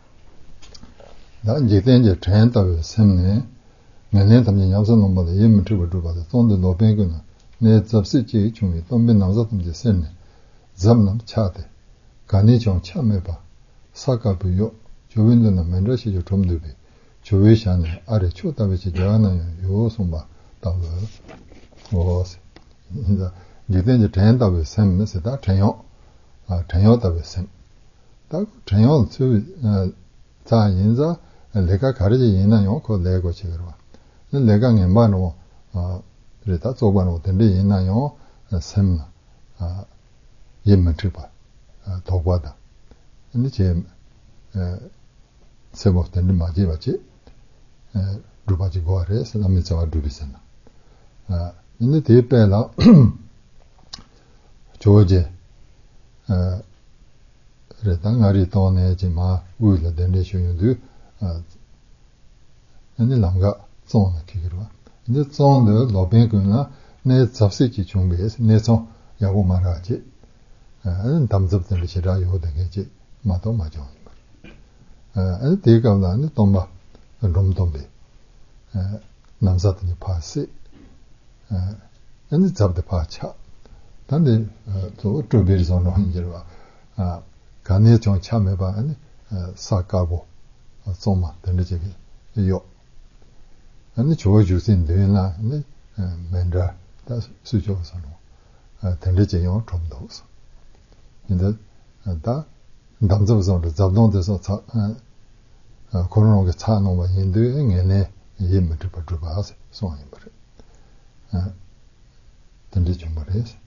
A: zamnam chade gani chong chameba sakabuyo jovindu na menrashi jo chomdube jovishane are chotabe chi jana yo somba tawe os inda jitenje tendabe sem se da tenyo tabe sem da tenyo tsu za yinza 내가 가르지 있나요? 그 내고 지금 봐. 내가 nem바노 그래다 조반오 된데 있나요? 셈나 예면트 봐. 도과다. 근데 제 세법 된데 맞지 맞지? 루바지 고아레스 남미자와 두비스나. 근데 대배라 조제 그래당아리 돈에지마 우일라 된데쇼유도 근데 남가 zonda kigerwa. 근데 zonda 로뱅구나 내 잡식이 준비해서 내서 야고 말하지. 담접들 시라 요되게지. 마도 맞아. 대가는 동바 롬동데. 남사들이 파시. 근데 잡대 파차. 근데 저 조비르선로 한지와 간에 좀 참여봐. 사가고 좀마 된데지. 요 근데 조주신 되나 근데 맨다 다 수조선로 된데지요 좀 더서 근데 다 남자분들 잡동돼서 코로나가 차는 인도에 내내 예매를 받고 봐서 소원이 버려 된데지 말이야.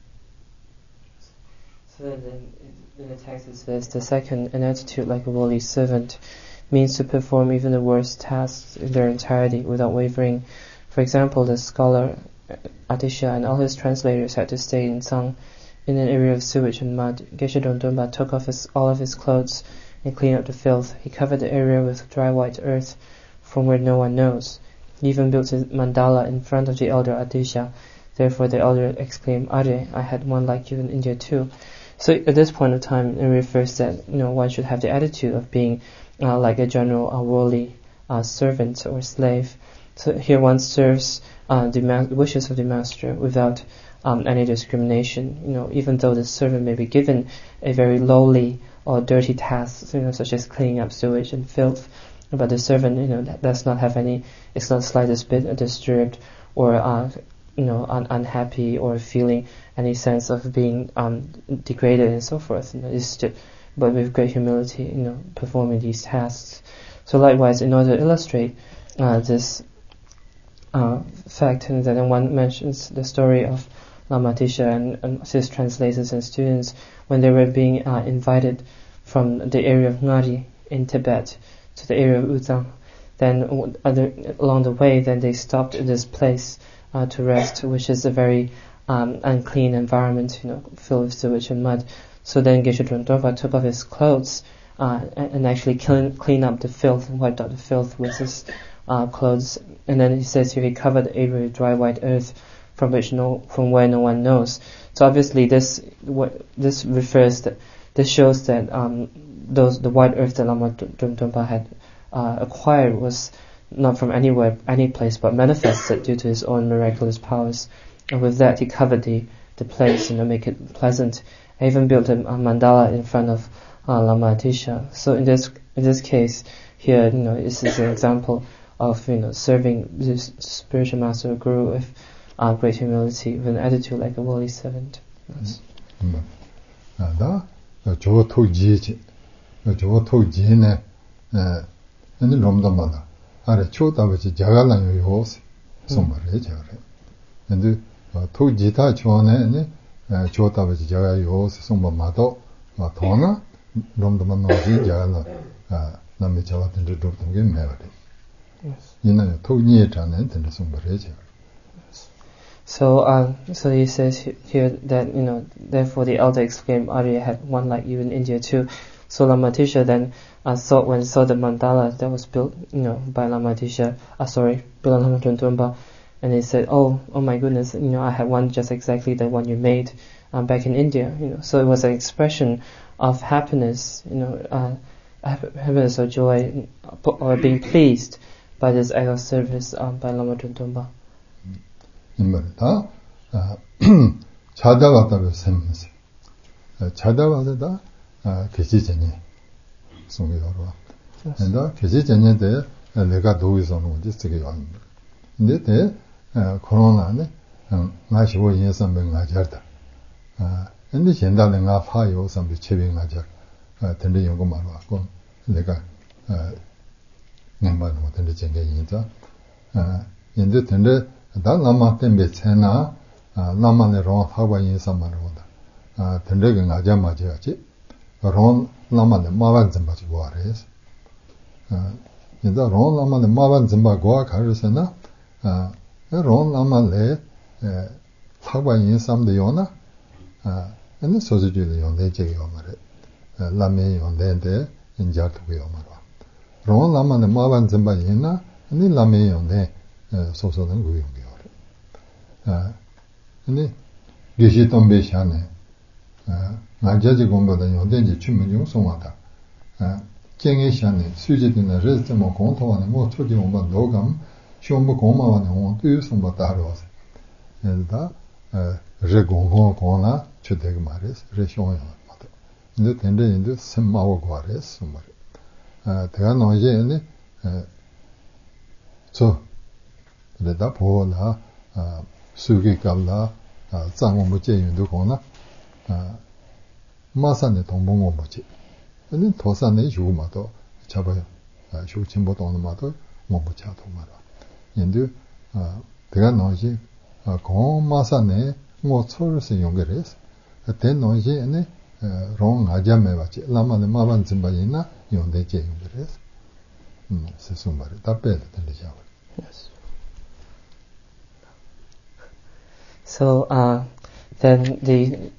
B: So in the text it says the second, an attitude like a worldly servant, means to perform even the worst tasks in their entirety without wavering. For example, the scholar Atisha and all his translators had to stay in Tsang in an area of sewage and mud. Geshe Dondonpa took off all of his clothes and cleaned up the filth. He covered the area with dry white earth from where no one knows. He even built a mandala in front of the elder Atisha. Therefore the elder exclaimed, "Are, I had one like you in India too." So at this point of time, it refers that one should have the attitude of being like a general worldly servant or slave. So here one serves the wishes of the master without any discrimination. Even though the servant may be given a very lowly or dirty task, such as cleaning up sewage and filth, but the servant, does not have any. It's not slightest bit disturbed or unhappy or feeling any sense of being degraded and so forth. But with great humility, performing these tasks. So likewise, in order to illustrate this fact, and then one mentions the story of Lama Atisha and his translators and students when they were being invited from the area of Ngari in Tibet to the area of Uzang. Then along the way, then they stopped in this place to rest, which is a very unclean environment, filled with sewage and mud. So then Geshe Dondonpa took off his clothes and actually clean up the filth and wiped out the filth with his clothes. And then he says here he covered the area with dry white earth from where no one knows. So obviously this shows that the white earth that Lama Dondonpa had acquired was not from anywhere, any place, but manifested due to his own miraculous powers. And with that, he covered the place, make it pleasant. I even built a mandala in front of Lama Atisha. So in this case, here, this is an example of serving this spiritual master or guru with great humility, with an attitude like a worldly servant. Yes.
A: 아래 초다버지 자갈랑이 요스 somebody 자래 근데 토지다 좋네 초다버지 자가 요스 som마도 도나 롬도만 노지 자나 남의 자와든 도던 게 매버리 이는 토니에 자는 된 somebody 자
B: So he says here that therefore the elder exclaimed, "Arya had one like you in India too." So Lama Atisha then when he saw the mandala that was built, by Lama Atisha, built Lama Dondonpa, and he said, "Oh my goodness, I had one just exactly the one you made back in India." So it was an expression of happiness, happiness or joy, or being pleased by this act of service by Lama Dondonpa.
A: 말이다. 찾아왔다고 생각했어. 찾아와서다 계시전에 송이더라. 근데 계시전에 대 내가 도의서 놓지 쓰게 왔는. 근데 대 코로나네 나시고 인선 명하자다. 근데 현다는 나 파요 선비 체빙하자. 근데 연구 말하고 내가 nemba no tende jenge yinza yende tende da lama tembe chena lama ne ron hawa yin sama ro da tende ge ngaja ma je chi ron lama ne mawan zamba chi wa res yenda ron lama ne mawan zamba go ka resena ron lama le hawa yin sam de yona ene sozu de yonde je yo ma re lame yonde de inja to yo ma ron lama ne mawan zamba yina ni lame yonde soso den gu yong yo ni geshi tombe shane nga jaji gomba da yonde je chumen yong songwa da jenge shane suje de na rezde mo konto wa ne mo choji omba dogam shombo goma wa ne on tu songba da ro da re gongo kona chudeg mares re shon yo ma da ne tende inde semma wo gwa res sumar 대가 노제네 저 레다 보라 수기 갑라 장모 무제윤도 거나 마산의 동봉어 뭐지 근데 도산의 유마도 잡아요 쇼침보도 오는 마도 못 붙여도 말아 근데 대가 노제 고 마산의 뭐 초르스 연결해서 그때 노제네 롱 아자메 바치 라마네 마반 짐바이나 용데 제용데레스 세숨바리 답베드 들리죠.
B: Yes. So then the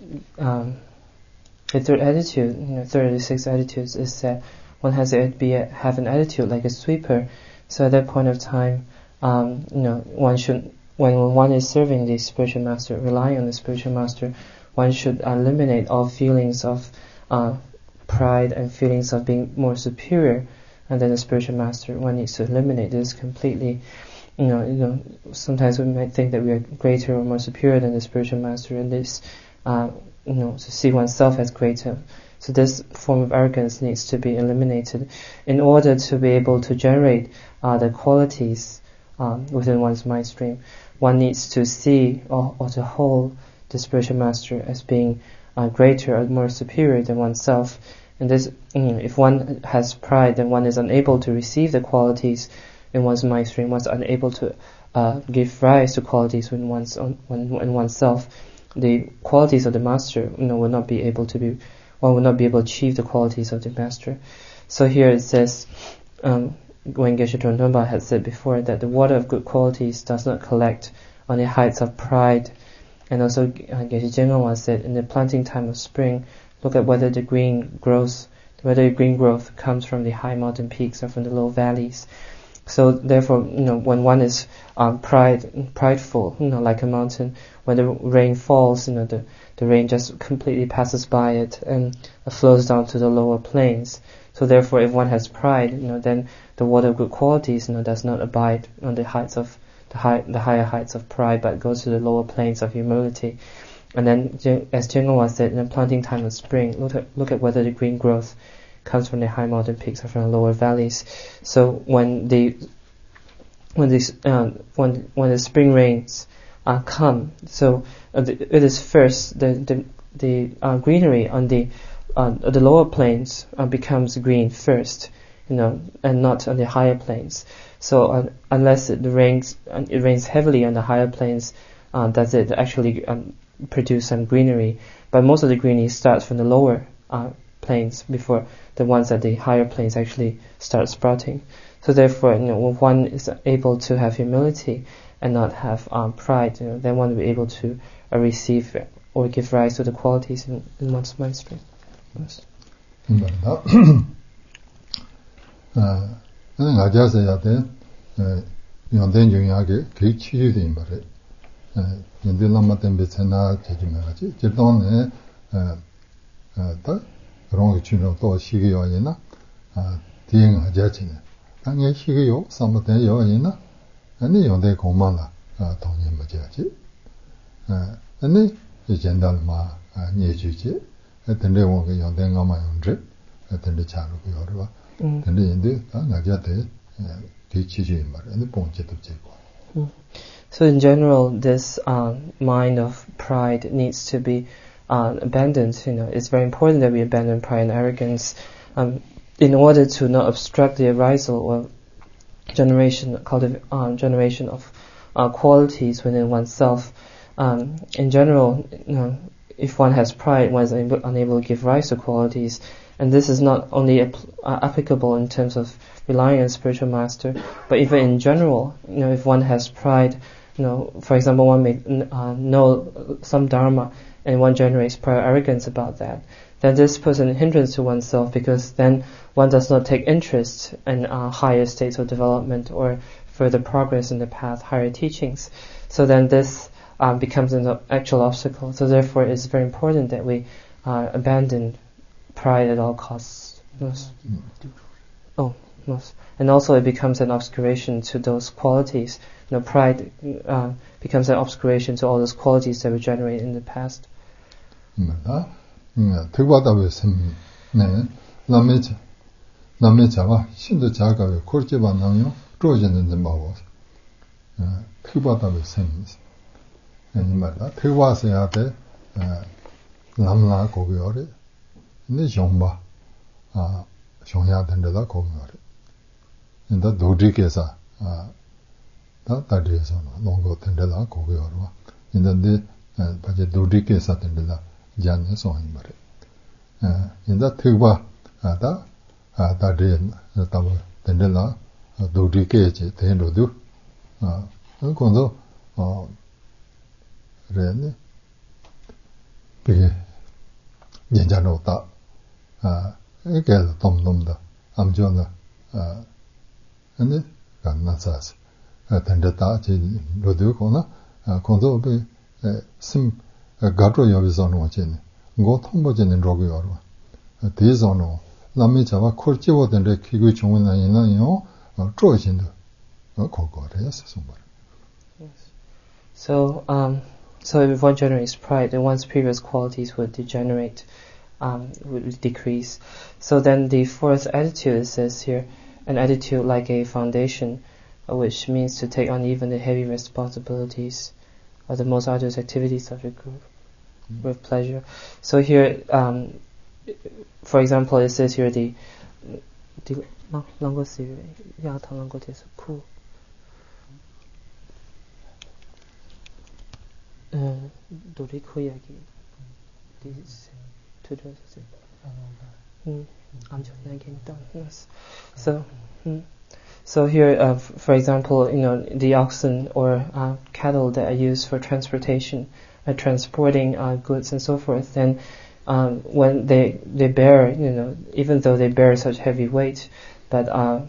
B: third attitude, 36 attitudes, is that one has to have an attitude like a sweeper. So at that point of time, one should, when one is serving the spiritual master, relying on the spiritual master, one should eliminate all feelings of pride and feelings of being more superior than the spiritual master. One needs to eliminate this completely. Sometimes we might think that we are greater or more superior than the spiritual master, and this, to see oneself as greater. So this form of arrogance needs to be eliminated in order to be able to generate the qualities within one's mind stream. One needs to see or to hold the spiritual master as being greater or more superior than oneself. And this, if one has pride, then one is unable to receive the qualities in one's mind stream. One's unable to give rise to qualities in oneself. The qualities of the master, will not be able to achieve the qualities of the master. So here it says, when Geshe Trungpa had said before that the water of good qualities does not collect on the heights of pride. And also, Geshe Jingwa said, in the planting time of spring, look at whether the green growth comes from the high mountain peaks or from the low valleys. So therefore, when one is prideful, like a mountain, when the rain falls, the rain just completely passes by it and flows down to the lower plains. So therefore, if one has pride, then the water of good qualities, does not abide on the heights of the higher heights of pride, but goes to the lower planes of humility. And then, as Jingwa said, in the planting time of spring, look at whether the green growth comes from the high mountain peaks or from the lower valleys. So when the spring rains come, so it is first the greenery on the lower plains becomes green first, and not on the higher plains. So unless it rains heavily on the higher plains, does it actually produce some greenery? But most of the greenery starts from the lower plains before the ones at the higher plains actually start sprouting. So therefore, when one is able to have humility and not have pride, then one will be able to receive or give rise to the qualities in one's mind stream. Yes.
A: 나자세야데 연된 중요하게 그 치유된 말에 연dellam마된 베체나 제지면하지 제동네 다 그런 주로 또 시기요이나 대응 하자치네 당에 시기요 삼부대 요이나 아니 연대 공만라 동년 뭐지지 아니 이젠달마 니주지 근데 뭐 연대가마 연제 근데 자르고 여러 근데 인데 나자대 뒤치지 말에 본체도 제고
B: So in general, this mind of pride needs to be abandoned. It's very important that we abandon pride and arrogance in order to not obstruct the arisal or generation of qualities within oneself. In general, if one has pride, one is unable to give rise to qualities, and this is not only applicable in terms of relying on a spiritual master, but even in general, if one has pride, for example, one may know some dharma, and one generates pride or arrogance about that, then this puts a hindrance to oneself, because then one does not take interest in higher states of development or further progress in the path, higher teachings. So then this becomes an actual obstacle. So therefore it's very important that we abandon pride at all costs. Yes. Oh, yes. And also it becomes an obscuration to those qualities. Pride becomes an obscuration to all those qualities that we generate in the past.
A: 남매자와 신도 자가의 골집안 나요. 쪼지는데 마고. 특바다의 셈이지. 아니 말다. 특바서야 돼. 남나 고교래. 근데 정바. 정야 된다다 고교래. 근데 도지께서 다 다리에서 농고 된다다 고교래. 근데 바제 도지께서 된다다 잔에서 하는 말이야. 근데 특바 다리에 따고 된다다 도지께지 된도도 그건도 그래네. 그게 연자로다. 이게 덤덤다. 암전다. 근데 간나사스. 된다다 지 로도거나 건도 심 가로 여기서 놓지네. 고 통보지는 로고요. 대선로 남미 잡아 콜지고 된데 기구 종원나 있나요? 쪼진도 고고래서 정말.
B: So if one generates pride, then one's previous qualities would degenerate, would decrease. So then the fourth attitude, it says here, an attitude like a foundation, which means to take on even the heavy responsibilities or the most arduous activities of your group with pleasure. So here, for example, it says here the So here, for example, the oxen or cattle that are used for transportation, transporting goods and so forth, then when they bear, even though they bear such heavy weight, but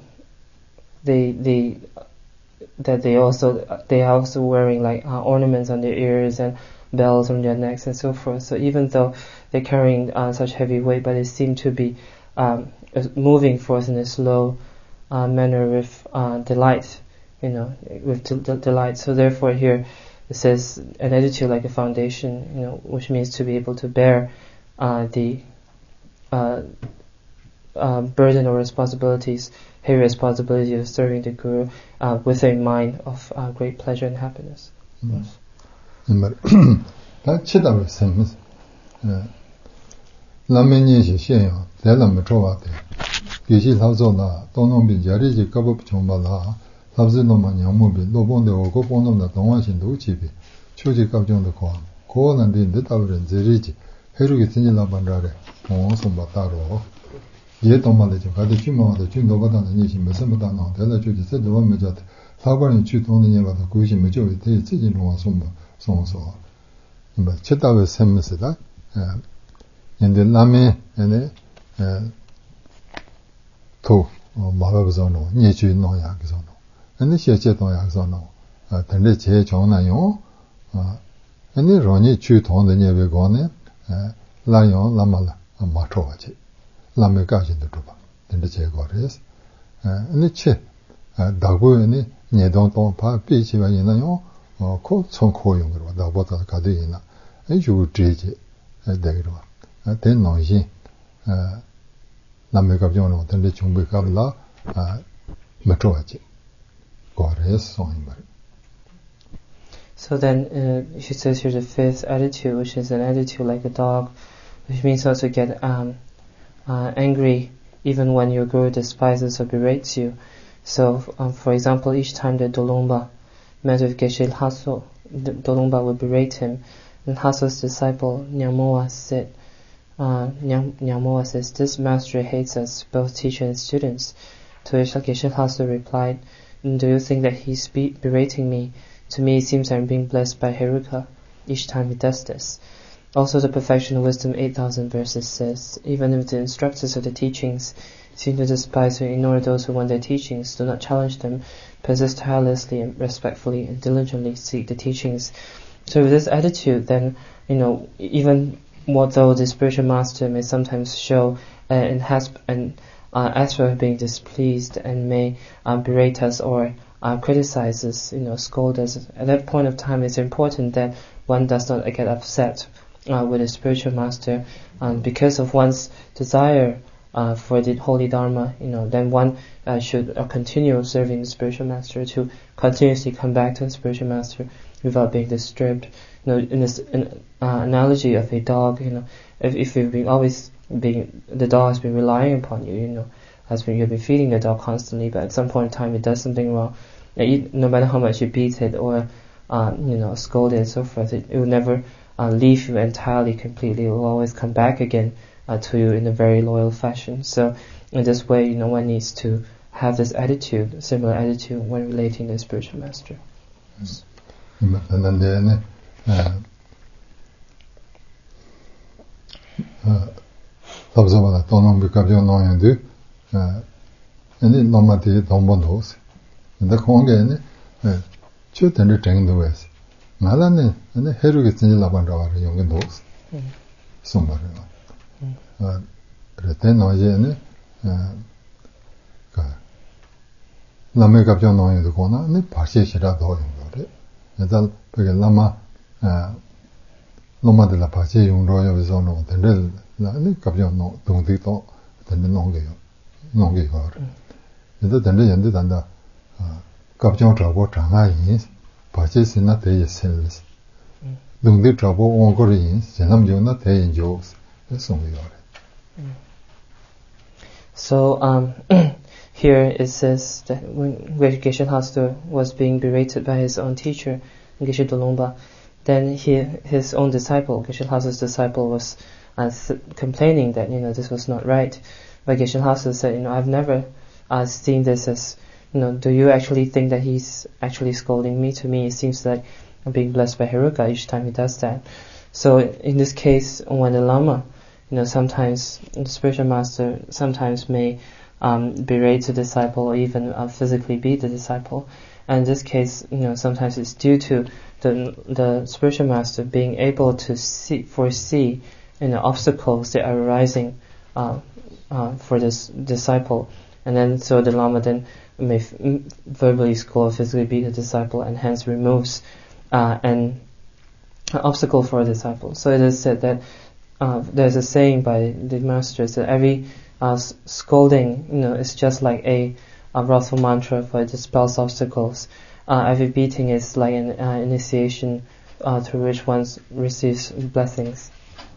B: they are also wearing like ornaments on their ears and bells on their necks and so forth. So even though they're carrying such heavy weight, but they seem to be moving forth in a slow manner with delight, with delight. So therefore here it says an attitude like a foundation, which means to be able to bear the burden or responsibilities, heavy responsibility of serving the Guru with a mind of great pleasure and happiness. Yes. So then she says here the fifth attitude, which is an attitude like a dog, which means not to get angry even when your Guru despises or berates you. So, for example, each time that Dolongpa met with Geshe Lhaso, Dolongpa would berate him. And Lhaso's disciple Nyangmoa said, Nyangmoa says, "This master hates us, both teacher and students." To which Geshe Lhaso replied, "Do you think that he's berating me? To me it seems I'm being blessed by Heruka each time he does this." Also, the Perfection of Wisdom 8,000 verses says, "Even if the instructors of the teachings seem to despise or ignore those who want their teachings, do not challenge them, persist tirelessly and respectfully and diligently seek the teachings." So with this attitude, then, even though the spiritual master may sometimes show an aspect of being displeased and may berate us or criticize us, scold us, at that point of time it's important that one does not get upset with the spiritual master because of one's desire for the holy dharma. Then one should continue serving the spiritual master, to continuously come back to the spiritual master without being disturbed. In this analogy of a dog, if you've been the dog has been relying upon you, you've been feeding the dog constantly, but at some point in time it does something wrong, no matter how much you beat it or scold it and so forth, it will never leave you entirely, completely. It will always come back again to you in a very loyal fashion. So in this way, one needs to have this attitude, similar attitude, when relating to the spiritual master.
A: 나라는 해루게 진실라반다와를 용게 놓스 sommarena 그때 나제는 그 남의 갑자기 나오는 거나 네 파시시라 도는 거래. 그래서 그게 남아 노마들라 파시 용로요 비서는 된들 나네 갑자기 노 동디도 되는 농게요. 그래서 된들 연대 단다 갑자기 잡고 장아이 파시스나 대예셀스 동디 잡고 온 거리 제남조나 대인조 송이요래.
B: So here it says that when Geshe Lhaso was being berated by his own teacher, Geshe Dolongpa, then his own disciple, Geshe Lhaso's disciple, was complaining that this was not right. But Geshe Lhaso said, I've never seen this as, do you actually think that he's actually scolding me? To me, it seems like I'm being blessed by Heruka each time he does that. So in this case, when the Lama, sometimes the spiritual master sometimes may berate the disciple or even physically beat the disciple. And in this case, sometimes it's due to the spiritual master being able to foresee obstacles that are arising for this disciple. And then so the Lama then may verbally scold, physically beat the disciple, and hence removes an obstacle for a disciple. So it is said that there's a saying by the masters that every scolding, is just like a wrathful mantra for dispels obstacles. Every beating is like an initiation through which one receives blessings.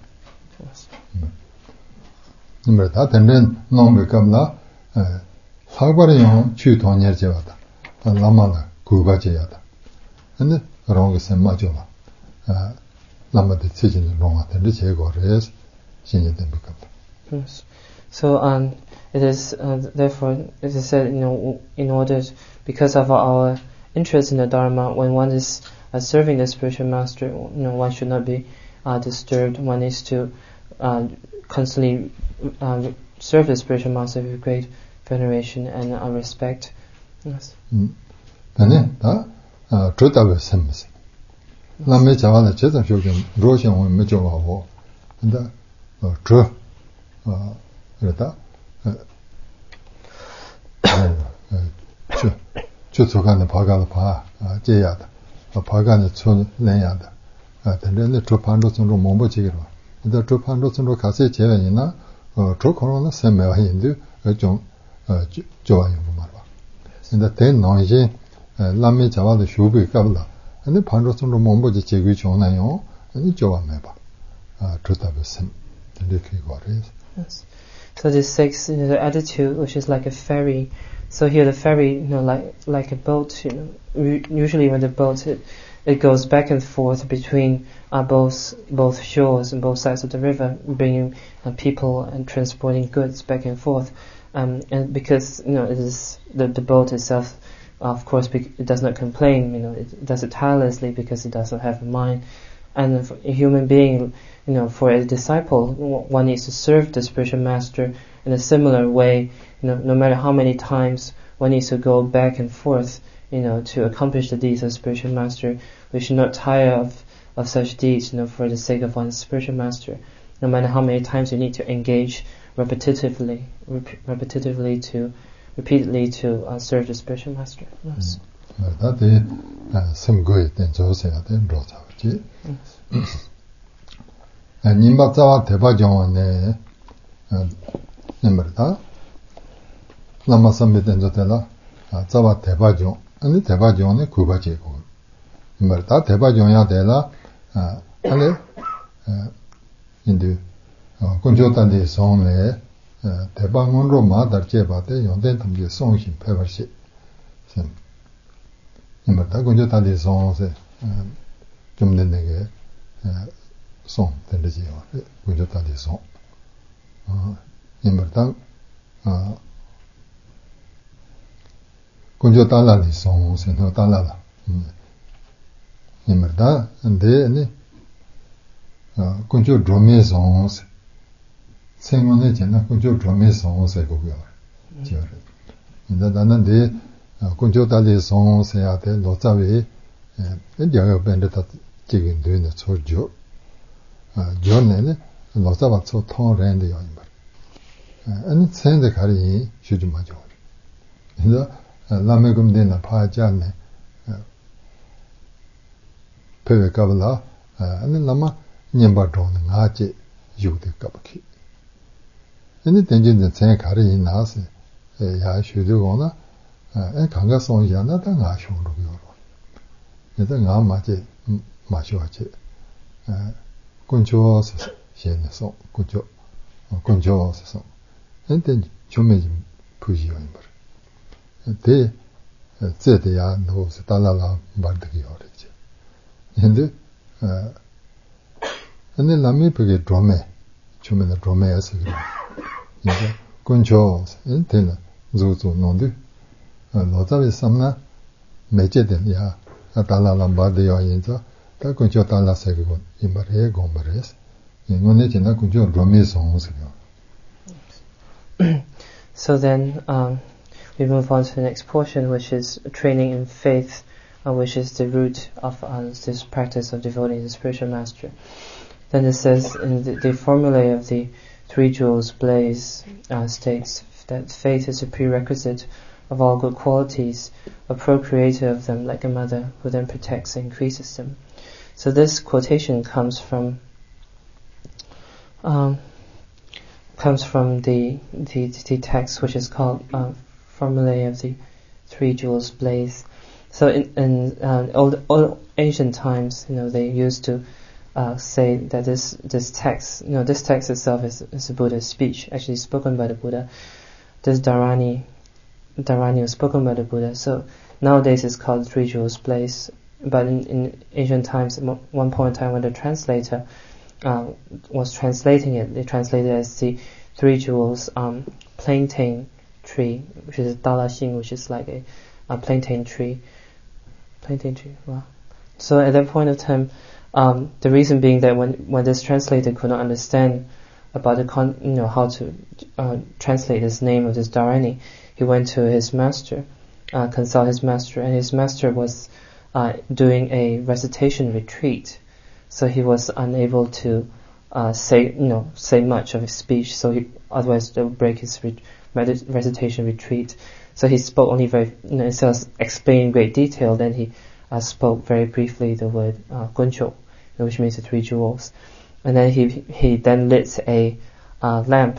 A: 다 된된 놈을 감나 사과를 취통녀제와다 라마가 구가제야다. 근데 그런 것은 맞아요. 라마의 체질은 롱아들 제거를 신이된 것같다.
B: Yes. So it is therefore it is said in order, because of our interest in the Dharma, when one is serving the spiritual master, one should not be disturbed. One needs to constantly serve the spiritual master with great veneration and respect. Yes.
A: 근데 다 저다고 셈스. 남의 자와는 제대로 조금 로션을 매줘하고 근데 그랬다. 저쪽안에 바가를 봐 제야다. 바가는 손 내야다. 근데 저 반도선으로 몸버지기로. 근데 저 반도선으로 가서 제외이나 저 코로나 셈매와 인도 좀 좋아요 말아. 근데 된 노이지 남의 자와도 쇼비 qabla. 근데 반도선으로 몸버지 제기 좋나요? 아니 좋아해 봐. 저다고 셈. 이렇게 거래.
B: Yes. So this 6, the attitude, which is like a ferry. So here the ferry, like a boat, usually when the boat, it goes back and forth between both shores and both sides of the river, bringing people and transporting goods back and forth. And because, it is, the boat itself, of course, it does not complain, it does it tirelessly because it doesn't have a mind. And for a human being, for a disciple, one needs to serve the spiritual master in a similar way. No matter how many times one needs to go back and forth, to accomplish the deeds of spiritual master, we should not tire of such deeds, for the sake of one's spiritual master. No matter how many times you need to engage repeatedly to serve the spiritual master. Yes.
A: That is some good things also in Rosa. And Nimbatava Tebajon, Nimberta, Lama Summit and Jotella, Zava Tebajon, and the Tebajon, Kubachi. Nimberta Tebajon Yadela, Ale, in the Kunjota de Song, Tebangon Roma, that Jebate, Yondentum, the song in Pevership. Nimberta Kunjota de Song, 좀 내게 송 된다지요. 군조다리 송. 임버당 군조달라리 송 선도 달라라. 임버다 근데 군조 드로메 송 생원에 전에 군조 드로메 송 세고요. 지요. 근데 나는 군조달리 송 세야 돼. 로자위 여기 밴드다 지금 되는 소죠. 전에는 로자바초 통렌데 요인바. 아니 센데 가리 주주 맞죠. 그래서 라메금데나 파자네. 페베카블라 아니 라마 님바도는 아지 유데 까바키. 아니 된진데 제 가리 나서 야 주주거나 강가송이잖아 다 나쇼로요. 그래서 나 맞지 마셔야지. 군조서 현에서 군조서 근데 좀에 부지요 말. 대 제대야 노스 달라라 말들이요 그랬지. 근데 근데 남이 그게 드럼에 좀에 드럼에서 그래. 이제 군조 인테나 조조 논데 노자비 삼나 매제된이야. 달라라 말들이요 인자 다 군조 달라서고 이말에 공부를 이거는 지나 군조 드럼에 송스요.
B: So then we move on to the next portion, which is training in faith, which is the root of this practice of devoting to the spiritual master. Then it says in the formulae of the Three Jewels Blaze states that faith is a prerequisite of all good qualities, a procreator of them like a mother who then protects and increases them. So this quotation comes from the text which is called Formulae of the Three Jewels Blaze. So in old ancient times, they used to say that this text, this text itself is a Buddha's speech, actually spoken by the Buddha. This Dharani was spoken by the Buddha. So nowadays it's called Three Jewels Blaze. But in ancient times, at one point in time when the translator was translating it, they translated it as the Three Jewels plantain tree, which is a Dalashing, which is like a plantain tree. Plantain tree, wow. So at that point of time, the reason being that when this translator could not understand about how to translate this name of this Dharani, he went to his master, consult his master, and his master was doing a recitation retreat, so he was unable to say much of his speech. So otherwise, they would break his recitation retreat. So he spoke only instead of explaining in great detail, then he spoke very briefly the word Guncho, which means the three jewels, and then he then lit a lamp,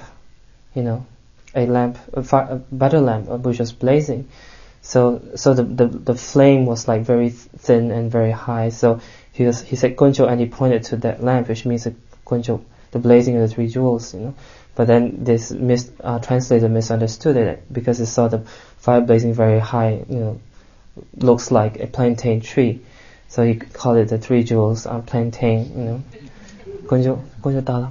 B: a butter lamp, which was blazing. So the flame was like very thin and very high. So he said Guncho, and he pointed to that lamp, which means Guncho, the blazing of the three jewels. But then this translator misunderstood it because it saw the fire blazing very high, looks like a plantain tree. So he called it the 3 jewels plantain, No.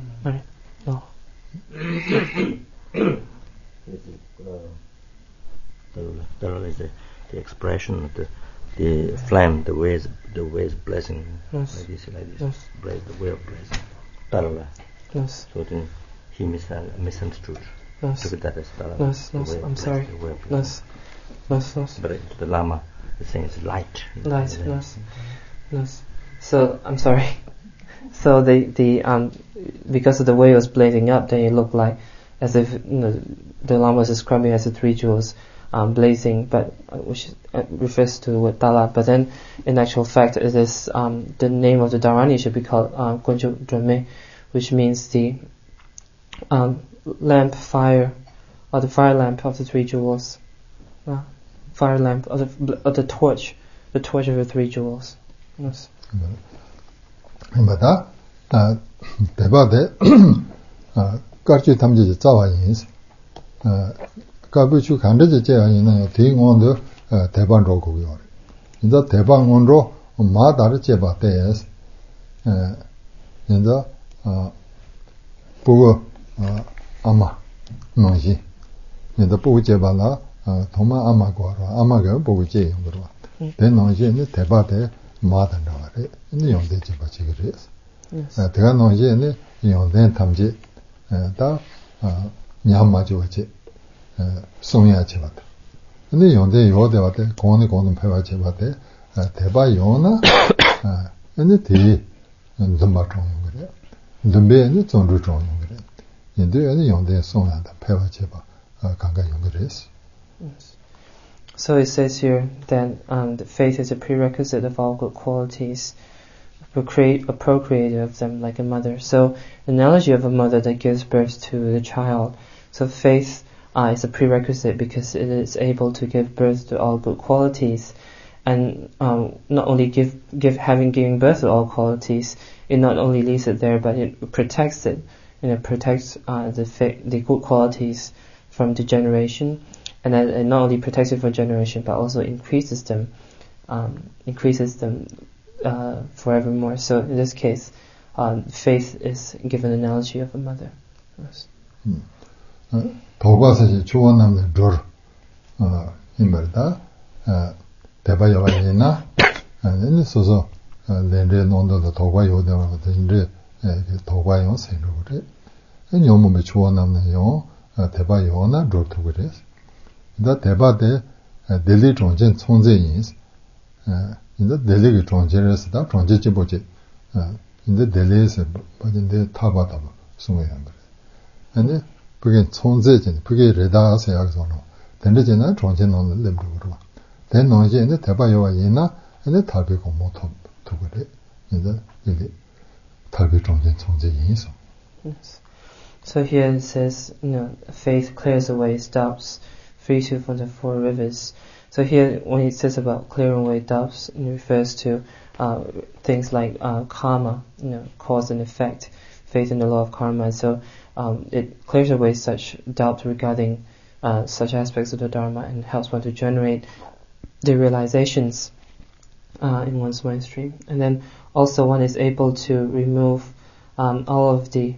C: Is the expression of the flame, the way is blazing,
B: yes.
C: like this,
B: Yes.
C: Blaze, the way of blazing. Talala.
B: Yes.
C: So then he misunderstood.
B: Yes.
C: Took that as talala.
B: Yes. I'm sorry. Yes.
C: But the Lama is saying it's light.
B: Light. Yes. So I'm sorry. So the because of the way it was blazing up, then it looked like as if the Lama was describing as the 3 jewels blazing, but which refers to what Dala. But then, in actual fact, it is the name of the Dharani should be called Gonjo Drame, which means the lamp fire, or the fire lamp of the 3 jewels, fire lamp of the torch of the 3 jewels. Yes.
A: But 대바데 까르치 탐지 자와인스 까부추 간데제 제아니는 대응원도 대반로 고요. 이제 대방원로 마다르 제바데스 이제 보고 아마 뭐지 이제 보고 제발라 도마 아마고로 아마가 보고 제용으로 대노지는 대바데 마다나래 이 용대 제바 지그레스 대가 노지는 용대 탐지 다 냐마죠지 송야 제바다 근데 용대 요대 와대 고는 패와 제바데 대바 요나 근데 대 좀마 좀 그래 좀베는 좀도 좀 그래 인도에는 용대 송야다 패와 제바 강가 용그레스.
B: So it says here that the faith is a prerequisite of all good qualities, procreative of them like a mother. So analogy of a mother that gives birth to the child. So faith is a prerequisite because it is able to give birth to all good qualities, and not only giving birth to all qualities, it not only leaves it there, but it protects it. It protects the good qualities from degeneration. And it not only protects it from generation, but also increases them forevermore. So in this case, faith is given an analogy of a mother. Yes.
A: 도과서지 주원남의 줄 이말다 대바여와이나 아니 소소 렌레 논도도 도과요되는 이제 도과용 생각을 해. 녀몸의 주원남의 요 대바요나 줄도 그래. 다 대바데 델리 종전 총재인스 인데 델리가 종전에서다 종전지 보지 인데 델리에서 뭐인데 타바다 숨어야 한 거래 근데 그게 총재진 그게 레다서 약속으로 된데지나 종전은 렘으로 된 논지인데 대바요와 이나 근데 탈비고 못 두고래 인데 이게 탈비 종전 총재인스.
B: So here it says, faith clears away doubts, frees you from the 4 rivers. So here, when it says about clearing away doubts, it refers to things like karma, cause and effect, faith in the law of karma. So it clears away such doubt regarding such aspects of the Dharma and helps one to generate the realizations in one's mind stream. And then also one is able to remove all of the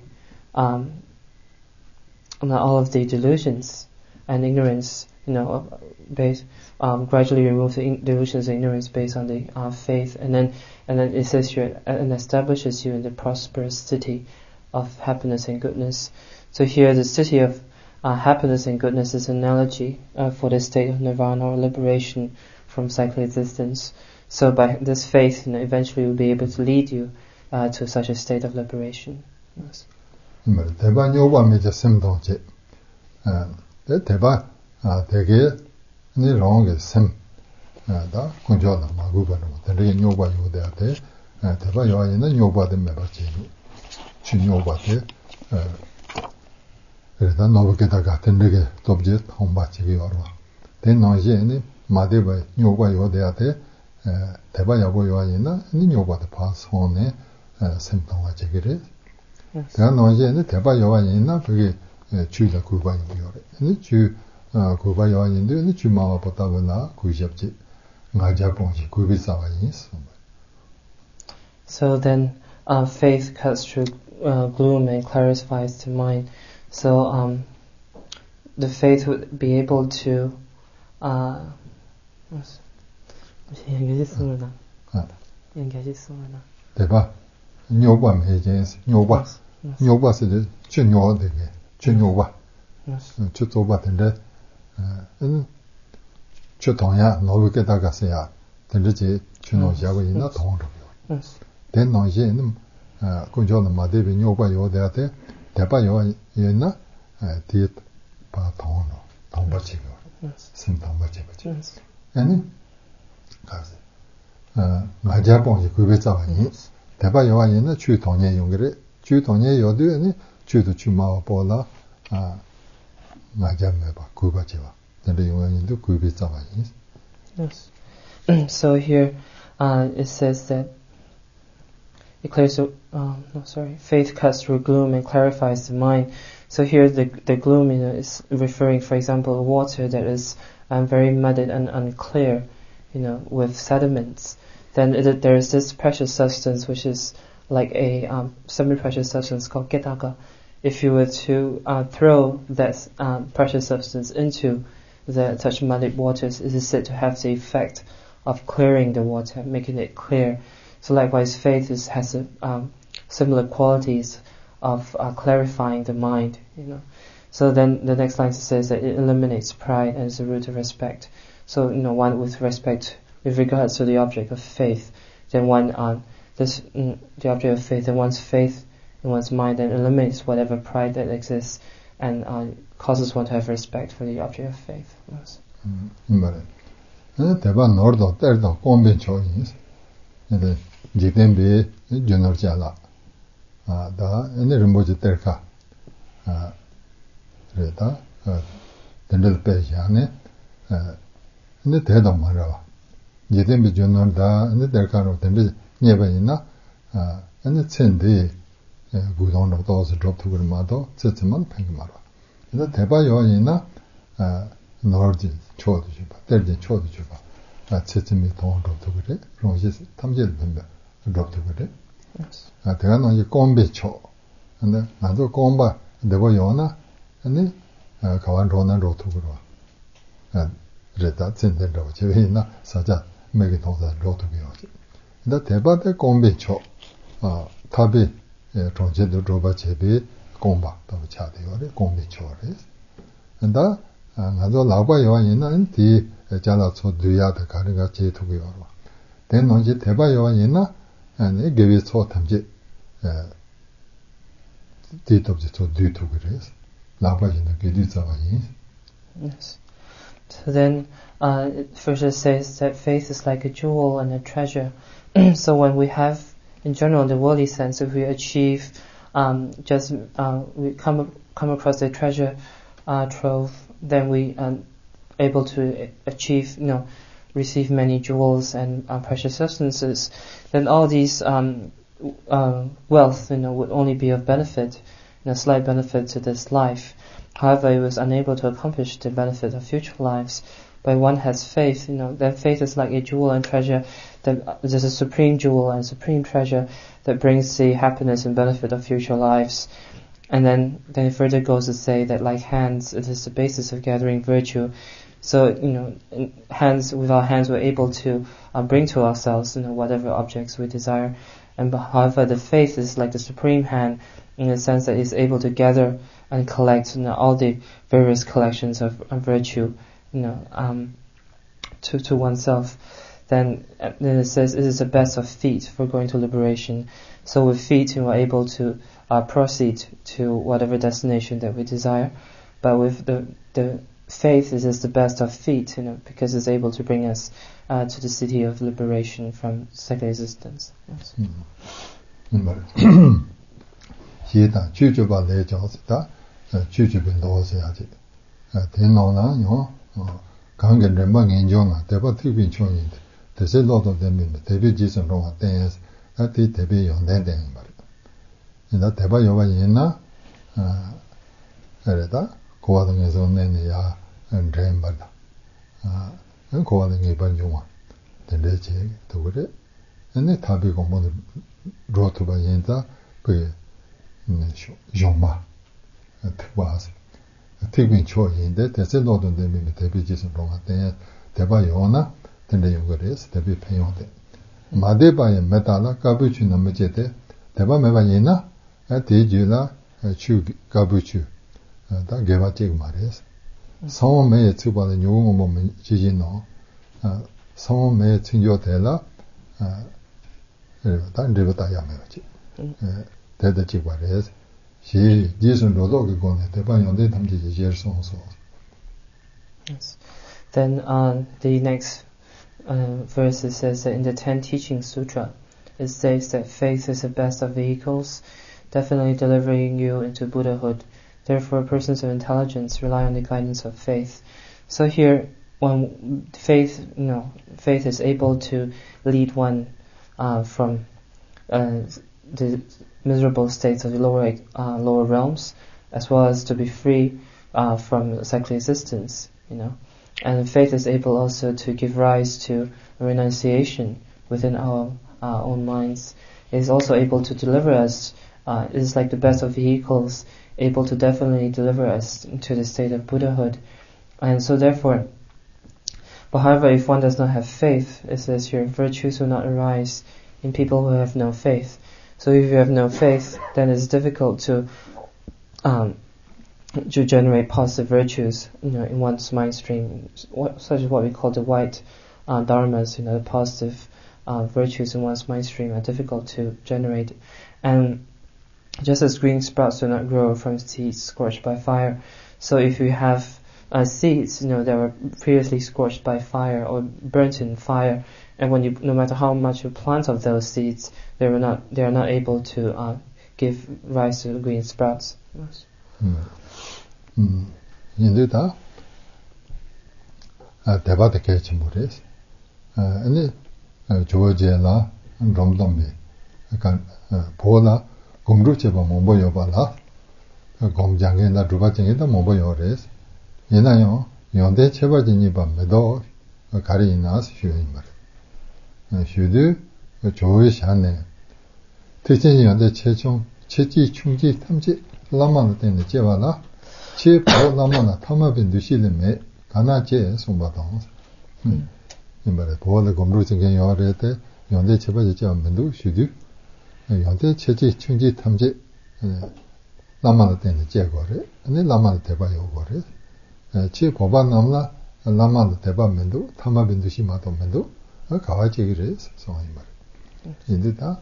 B: delusions and ignorance, gradually remove the delusions and ignorance based on the faith, and then it says here, and establishes you in the prosperous city of happiness and goodness. So here, the city of happiness and goodness is an analogy for the state of nirvana or liberation from cyclic existence. So by this faith, eventually will be able to lead you to such a state of liberation. Yes.
A: 대바 요바미자 셈동제 대바 되게 니 롱게 셈다 군조나 마구바는 되게 요바 요대한테 대바 요아이는 요바된 매바지 진요바데 그래서 노브게다가 된게 dobje 통바지기 와로 된 노지에니 마데바 요바 요대한테 대바 야고 요아이나 니 요바데 파손에 셈동아 제기를 대한 노지에는 대바 요아이나 그게 주다 구바요. 근데 주 구바요 아닌데 주 마와 보다보나 구잡지 가자 봉지 구비사가 있어.
B: So then faith cuts through gloom and clarifies the mind. So the faith would be able to
A: 대박 뇨바 해제스 뇨바 쓰듯 춘뇨되게 춘뇨바 춘조바 된데 춘동야 노르게다가서야 된지 춘노자고 있나 동으로 된 노시는 군조는 마대비 뇨바 요대한테 대바요 있나 뒤에 봐 동으로 동바치고 심동바치고 아니 가서 맞아 봉지 구배자와니 대바 요한이는 주 동예 용거래 주 동예 요도니 주도 주마와 보라 맞아 매바 구바지와 근데 요한이도 구배자와니.
B: Yes. So here it says that it clears faith cuts through gloom and clarifies the mind. So here the gloom is referring, for example, water that is very muddied and unclear, with sediments. Then there is this precious substance which is like a semi-precious substance called Getaga. If you were to throw that precious substance into such muddied waters, it is said to have the effect of clearing the water, making it clear. So likewise, faith has similar qualities of clarifying the mind. So then the next line says that it eliminates pride and is the root of respect. So one with regards to the object of faith, then the object of faith, then one's faith in one's mind then eliminates whatever pride that exists and causes one to have respect for the object of faith. Yes.
A: 대반 노르도 때도 공변 초이스. 근데 지된비 전어자라. 다 에네를 뭐지 때까. 그래다 된들 빼지하네. 근데 대도 말아. 지된비 전어다 근데 때까로 된비 녀배이나 근데 첸디 구동도 도서 접도 그러마도 쨌지만 팽이 말아. 근데 대바 요인이나 노르지 초도 봐. 때지 초도 봐. 쳇쯤이 동도 그래. 그러지 탐지를 된다. 접도 그래. 대가 너지 꼼비초. 근데 나도 꼼바 내가 요나 근데 가wan 로나 로도 그러. 그랬다 진짜로 제외나 사자 매기 동사 로도 그요. 근데 대바대 꼼비초. 답이 정제도 로바 제비 꼼바 또 차대요. 꼼비초래. 근데 나도 라바 요인은 뒤 자라 초두야다 가르가 제토고요. 된 논지 대바 요인이나 아니 개비 초 탐지 뒤톱지 초 뒤토 그래서 라바지는 개디자와이.
B: Yes. So then first it says that faith is like a jewel and a treasure. So when we have, in general, in the worldly sense, if we achieve we come across a treasure trove, then we are able to achieve, receive many jewels and precious substances. Then all these wealth, would only be of benefit, slight benefit to this life. However, it was unable to accomplish the benefit of future lives. But one has faith, that faith is like a jewel and treasure. That there's a supreme jewel and supreme treasure that brings the happiness and benefit of future lives. And then it further goes to say that like hands, it is the basis of gathering virtue. So, with our hands we're able to bring to ourselves, whatever objects we desire. And however, the faith is like the supreme hand in the sense that it's able to gather and collect, all the various collections of virtue, to oneself. Then it says it is the best of feet for going to liberation. So with feet, we're able to proceed to whatever destination that we desire. But with the faith, it is the best of feet, because it's able to bring us to the city of liberation from secular existence. Yes.
A: 시다 주주바 내정스다 주주빈 도서야지. 대노나 강gen remba ngenjona deba tibin choninde dese lodo deminde debi jison ronga tens ati debi yonden den bar ina deba yoba yina 에다 고아등에서 내내야 드림 받다 고아등이 반중화 된대지 또 그래 근데 답이 공부는 로트바 인다 그 용마 특과스 특빈 초인데 대세노던 데미 대비지선 동안에 대바요나 된대 요거레스 대비 페용데 마데바에 메달라 까부치 넘제데 대바 메바이나 대지라 추 까부치 다 개바지 말이스 성매에 추바는 요금 보면 지진노 성매에 친교되라 단 데부터 야매지 대대지 말이스 시 지선로도 그거네 대반연대 담지지 제일 송소.
B: Yes. Then the next verse says that in the 10 Teaching Sutra, it says that faith is the best of vehicles, definitely delivering you into Buddhahood. Therefore, persons of intelligence rely on the guidance of faith. So here, when faith is able to lead one from the miserable states of the lower realms, as well as to be free from secular existence, And faith is able also to give rise to a renunciation within our own minds. It is also able to deliver us. It is like the best of vehicles, able to definitely deliver us to the state of Buddhahood. And so therefore, but however, if one does not have faith, it says here, virtues will not arise in people who have no faith. So if you have no faith, then it's difficult to generate positive virtues, in one's mind stream, such as what we call the white dharmas, the positive virtues in one's mind stream are difficult to generate. And just as green sprouts do not grow from seeds scorched by fire, so if you have seeds, that were previously scorched by fire or burnt in fire, and when no matter how much you plant of those seeds, they are not able to give rise to green sprouts. Yes.
A: 인데다 대바데 개침물에서 아니 조제나 롬돔비 약간 보나 공루체바 뭐여봐라 공장에나 두바쟁에다 뭐여래서 얘나요 연대 체바진이 밤에도 가리나스 쉬어인 말 쉬드 조의 샤네 특징이 연대 최종 체지 충지 탐지 라마는 때문에 제발라 제 바로 라마나 탐합인 두실레메 가나제 송바동 이말에 보호의 공루증에 요래때 연대 체바지 않면도 쉬드 연대 체지 충지 탐지 라마는 때문에 제거를 아니 라마는 대바요 거를 제 고반 남라 라마는 대바면도 탐합인 두시마도면도 가와지기를 송이 말 인데다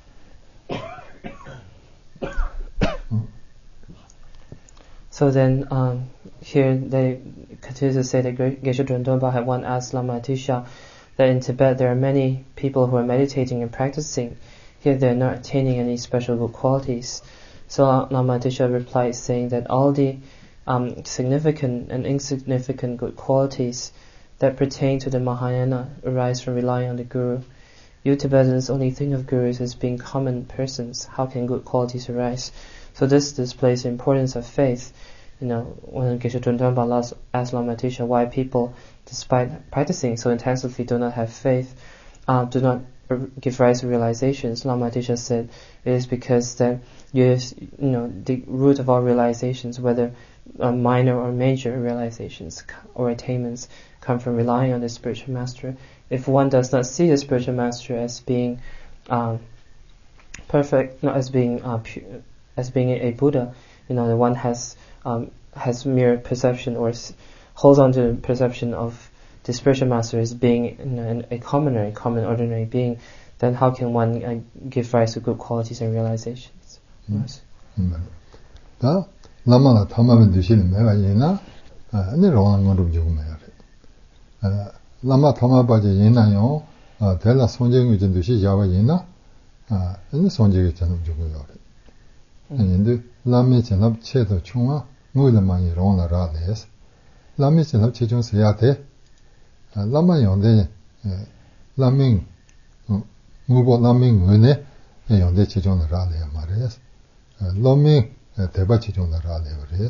B: So then, here they continue to say that Geshe Drandompa had one asked Lama Atisha that in Tibet there are many people who are meditating and practicing, yet they are not attaining any special good qualities. So Lama Atisha replied saying that all the significant and insignificant good qualities that pertain to the Mahayana arise from relying on the Guru. You Tibetans only think of Gurus as being common persons. How can good qualities arise? So this displays the importance of faith. When Geshe Drandompa asked Lama Atisha why people, despite practicing so intensively, do not have faith, do not give rise to realizations, Lama Atisha said it is because that the root of all realizations, whether minor or major realizations or attainments, come from relying on the spiritual master. If one does not see the spiritual master as being perfect, not as being pure, as being a Buddha, the one has mere perception or holds on to the perception of the spiritual master as being a common ordinary being, then how can one give rise to good qualities and realizations? Yes.
A: 다 라마나 탐하면 되시는 매가이나 아니 로한 거로 죽으면 라마 탐하바제 예나요 델라 손쟁이 좀 되시 야바이나 아니 손쟁이 좀 죽어요. 근데 라미 전업 체도 총아 뭐를 많이 로나라데스 라미 전업 체중 세야데 라마 연대 라밍 무보 라밍 은에 연대 체중을 라래 말이에요. 라밍 대바 체중을 라래 그래서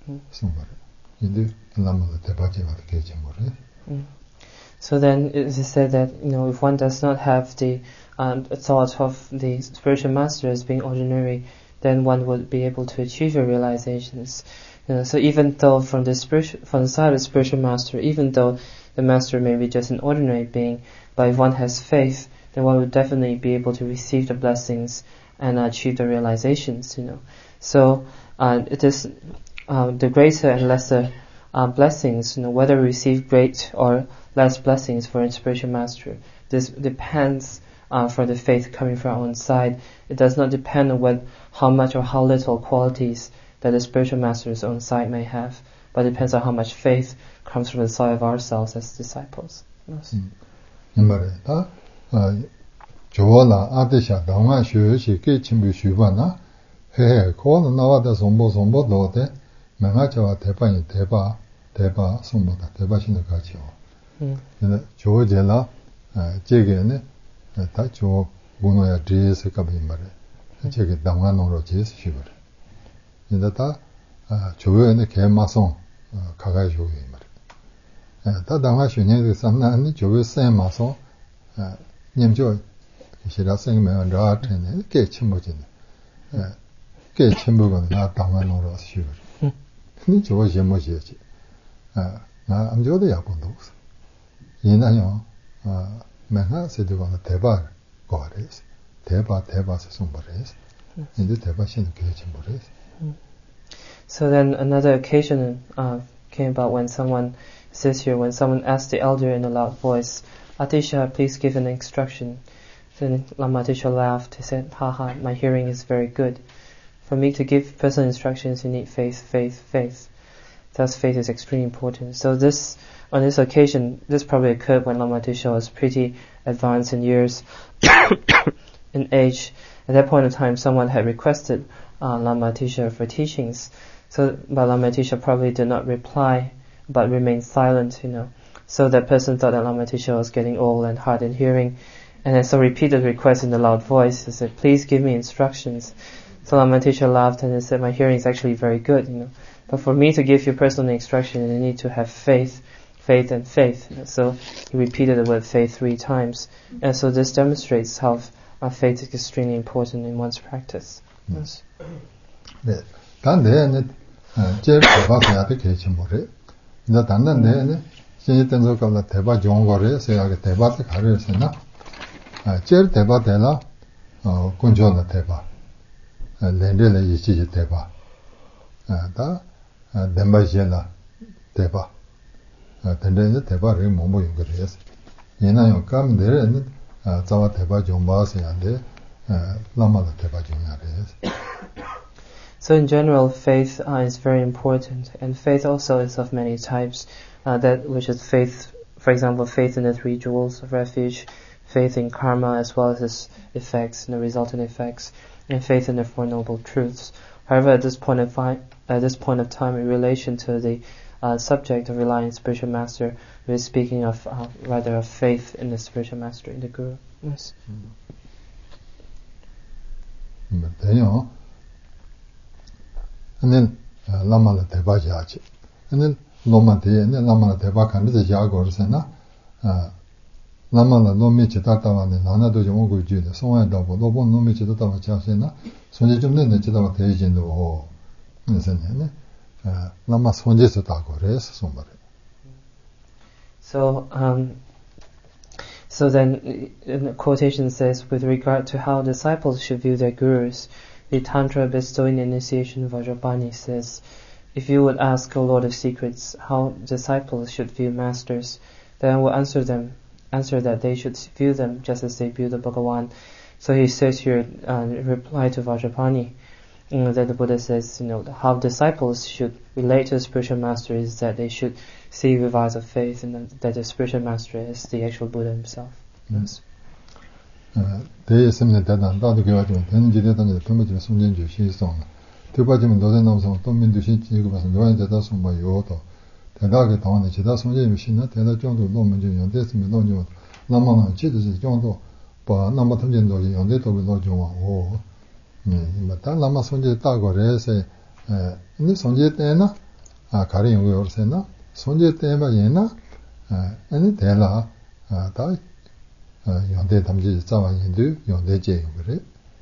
A: somebody. In the Lama the Tebaji of the Kejimore.
B: So then it is said that, if one does not have the thought of the spiritual master as being ordinary, then one would be able to achieve your realizations. So even though from the side of the spiritual master, even though the master may be just an ordinary being, but if one has faith, then one would definitely be able to receive the blessings and achieve the realizations. So it is the greater and lesser blessings. Whether we receive great or less blessings for a spiritual master, this depends from the faith coming from our own side. It does not depend on how much or how little qualities that the spiritual master's own side may have, but it depends on how much faith comes from the side of ourselves as disciples. Yes.
A: Jola Adisha Danga Shu Chimbu Shubana, He, Kona Nawada Sombo Dote, Mangachawa Tepa, Sombota, Tepa Shinakacho. Jojela, Jigene, Tacho, Bunoya Jis, Kabimare, Jig Dangano Rogis, Shiver. In the Ta, Joe and the Kemason, Kagajo. Tadanga Shunye, Sana, Joe Sam Mason, Nimjo. She does sing me on art and get chimbojin. Get chimbogan, not down or sugar. Nicho was your moji. I'm Jody upon those. Yinayo, Manga said on the Teba goddess, Teba somebody's, in the Teba Shin Kitchen.
B: So then another occasion came about when someone asked the elder in a loud voice, Atisha, please give an instruction. Then Lama Atisha laughed. He said, haha, my hearing is very good. For me to give personal instructions, you need faith. Thus faith is extremely important. So on this occasion, this probably occurred when Lama Atisha was pretty advanced in years, in age. At that point in time, someone had requested Lama Atisha for teachings. But Lama Atisha probably did not reply, but remained silent, So that person thought that Lama Atisha was getting old and hard in hearing. And then so repeated request in a loud voice. He said, please give me instructions. So Lama Atisha laughed and he said, my hearing is actually very good, But for me to give you personal instruction, you need to have faith. So he repeated the word faith 3 times. And so this demonstrates how faith is extremely important in one's practice. Yes.
A: Cher Teba Tela, Kunjona Teba, Lendele Yichi Teba, Dembajela Teba, Tendele Teba Remomo Yugres. Yena Yokam there and Zawa Teba Jombas and Lama Teba Junares.
B: So in general, faith is very important, and faith also is of many types. Which is faith, for example, faith in the 3 jewels of refuge, faith in karma as well as its effects and the resultant effects, and faith in the Four Noble Truths. However, at this point of time, in relation to the subject of relying on spiritual master, we're speaking of rather of faith in the spiritual master, in the Guru. Yes.
A: And then Lama la Teba Jachi. And then Loma de and then Lama la Teba can be the Jagor Sena. Lama la Lomi Chitatawa and Nana do Jogo Judah, so I double Nomi Chitatawa Chasena, so you don't need to have a in the whole. Lama Sonjes Tago, somebody.
B: So then, the quotation says, with regard to how disciples should view their gurus, the Tantra bestowing initiation Vajrapani says, if you would ask, O Lord of Secrets, how disciples should view masters, then I will answer that they should view them just as they view the Bhagawan. So he says here, in reply to Vajrapani, that the Buddha says, how disciples should relate to the spiritual master is that they should see with eyes of faith, and that the spiritual master is the actual Buddha himself. Yes.
A: 가리 연구 요르세나 손제 때마 예나 아니 대라 다 연대 담지 자와 인도 연대제 그래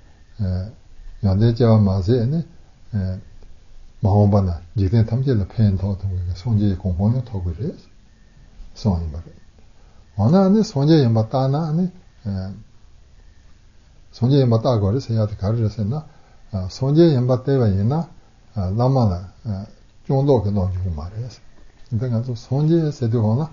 A: 연대제와 마세네 마음바나 지된 담지를 팬더 동게 손제 공부는 더 그래 손이 말 원하는 손제 연바다나 아니 손제 연바다 거를 해야 돼 가르쳤나 손제 연바대와 예나 남마나 정도 그 논주고 말해서 그러니까 또 손제 세도거나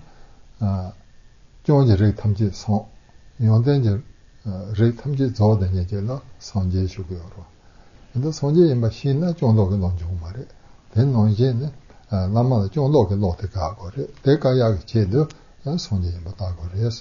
A: 정제를 탐지 선 연대제 를 탐지 저된 얘기라 손제 주고요. 근데 손제 연바 신나 정도 그 논주고 말해 된 논제는 남마나 정도 그 노트가 거래 대가야 제도 손제 연바다 거래서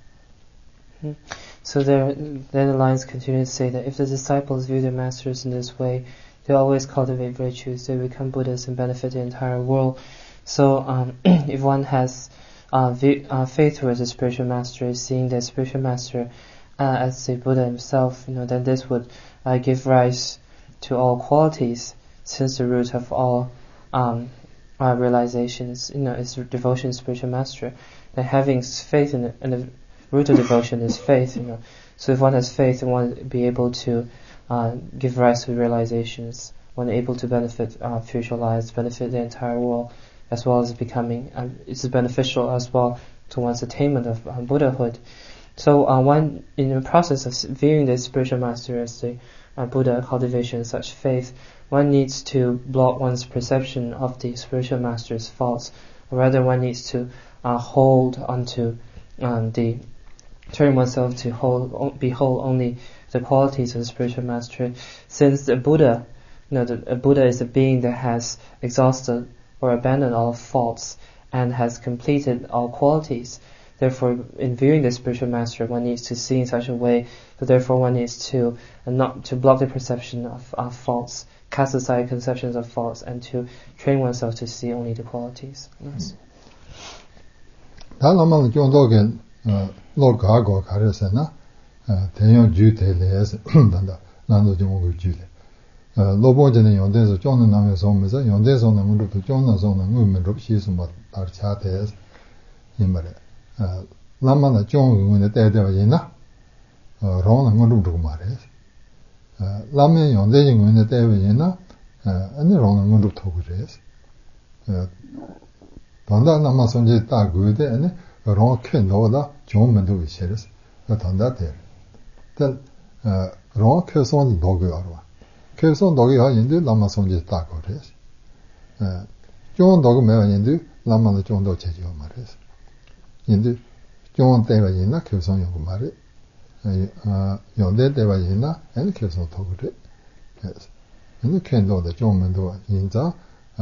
B: So then the lines continue to say that if the disciples view their masters in this way, they always cultivate virtues, they become Buddhas and benefit the entire world. So if one has faith towards the spiritual master, seeing the spiritual master as the Buddha himself, then this would give rise to all qualities, since the root of all realizations, is devotion to spiritual master. Then having faith in the root of devotion is faith, So if one has faith, then one will be able to give rise to realizations, one is able to benefit future lives, benefit the entire world, as well as becoming, it's beneficial as well to one's attainment of Buddhahood. So one, in the process of viewing the spiritual master as the Buddha, cultivation of such faith, one needs to block one's perception of the spiritual master's faults, or rather one needs to hold onto turn oneself to behold only the qualities of the spiritual master, since the Buddha, a Buddha is a being that has exhausted or abandoned all faults and has completed all qualities. Therefore, in viewing the spiritual master, one needs to see in such a way that therefore one needs to not to block the perception of faults, cast aside conceptions of faults, and to train oneself to see only the qualities. Yes.
A: lo gago 가르세나 대형 주대래서 단다 나도 좀 오고 주래 로보전에 연대에서 쫓는 남에서 오면서 연대에서는 우리도 쫓는서는 의미로 시스 뭐 다르차대 이 말에 남만의 쫓는 때대와이나 로는 거로 말해 라면 연대진 의미의 때와이나 아니 로는 거로 더 그래서 단다 남만 선지 딱 그대 아니 롱 캔도다 좋은면도 있어서 단다대 롱 켜선 녹여와 켜선 녹여 인데 남만 선지 딱 그래서 좋은 녹으면 인데 남만의 정도 제죠 말해서 인데 좋은 때가 있나 켜선 요구 말이 연대 때가 있나 아니 켜선 더 그래 그래서 인데 캔도다 좋은면도 인자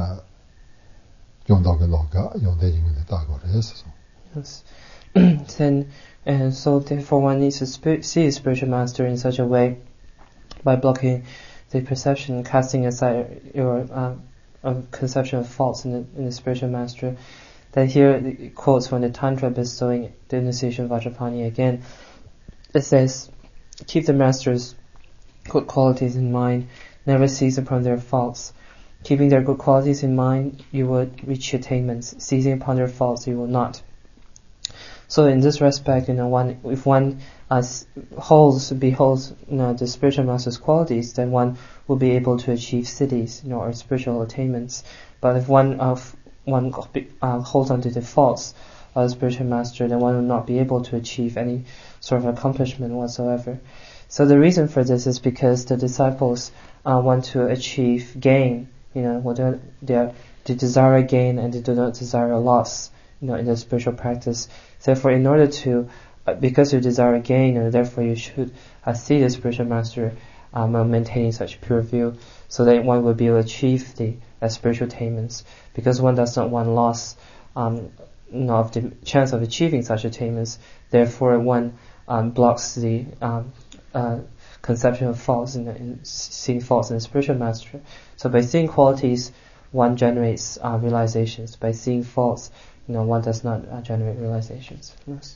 A: 정도가 녹아 연대인데 딱 그래서
B: Yes. Then, and so therefore one needs to see a spiritual master in such a way by blocking the perception, casting aside your conception of faults in the spiritual master. That here it quotes from the Tantra bestowing the initiation of Vajrapani again. It says, keep the master's good qualities in mind, never seize upon their faults. Keeping their good qualities in mind, you would reach attainments. Seizing upon their faults, you will not. So in this respect, if one beholds, the spiritual master's qualities, then one will be able to achieve siddhis, or spiritual attainments. But if one holds on to the faults of the spiritual master, then one will not be able to achieve any sort of accomplishment whatsoever. So the reason for this is because the disciples want to achieve gain. They desire a gain and they do not desire a loss. In the spiritual practice. Therefore, in order to, because you desire a gain, therefore you should see the spiritual master maintaining such pure view, so that one will be able to achieve the spiritual attainments. Because one does not want loss of the chance of achieving such attainments. Therefore, one blocks the conception of faults in seeing faults in the spiritual master. So by seeing qualities, one generates realizations. By seeing faults, one does not generate realizations. Yes.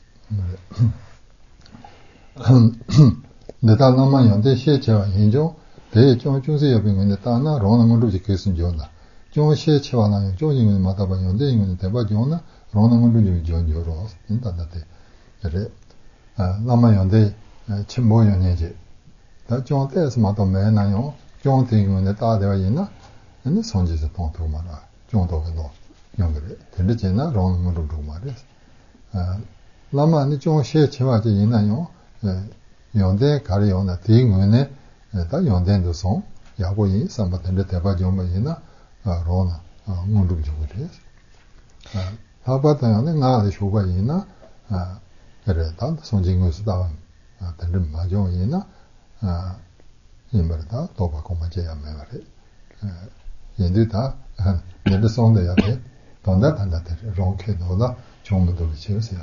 A: 내가 남만 연대 시에서 인조 대중 중세 여병인데 따나 로는 거로 지켰은 좋나. She Chivala, joining Mataba, Yonding, the Bajona, Ronan Joro, in that Lama Yonde, Chimbo Yoneji. That John Tess Matame, Nayo, John Ting in the Tadayana, and the Sonji is a Pontomana, John Dogano, younger, Telegena, Ron Murumaris. Lama and John She Chivaji in Nayo, Yonde carry on a thing when that Yonden the song, Yaboyi, somebody in the Tabajoma, Rona, Mundu Juris. How about the Shubayina, Redan, Sonjing was down, the Majoina, Imberta, Tobacco Majea memory. Yendita, and the song they are on that and that wrong kid or that, Chomado,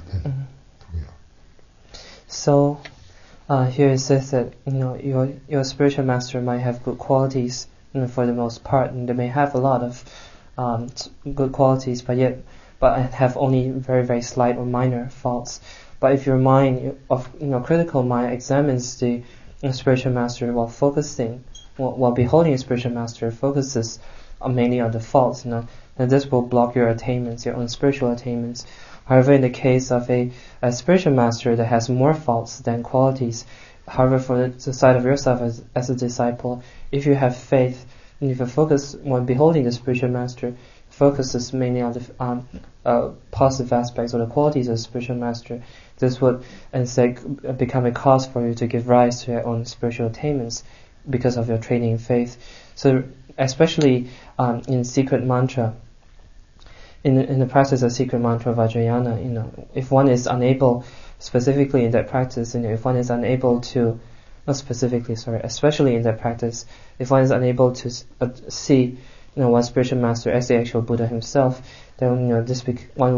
B: So, here it says that your spiritual master might have good qualities, for the most part, and they may have a lot of good qualities, but have only very, very slight or minor faults. But if your mind, critical mind, examines the spiritual master while beholding a spiritual master, focuses mainly on the faults, then this will block your attainments, your own spiritual attainments. However, in the case of a spiritual master that has more faults than qualities, however, for the side of yourself as a disciple, if you have faith, and if you focus when beholding the spiritual master, focuses mainly on the positive aspects or the qualities of the spiritual master, this would instead become a cause for you to give rise to your own spiritual attainments because of your training in faith. So, especially in secret mantra, in the practice of secret mantra Vajrayana, if one is unable, specifically in that practice, if one is unable to, especially in that practice, if one is unable to see, one spiritual master as the actual Buddha himself, then one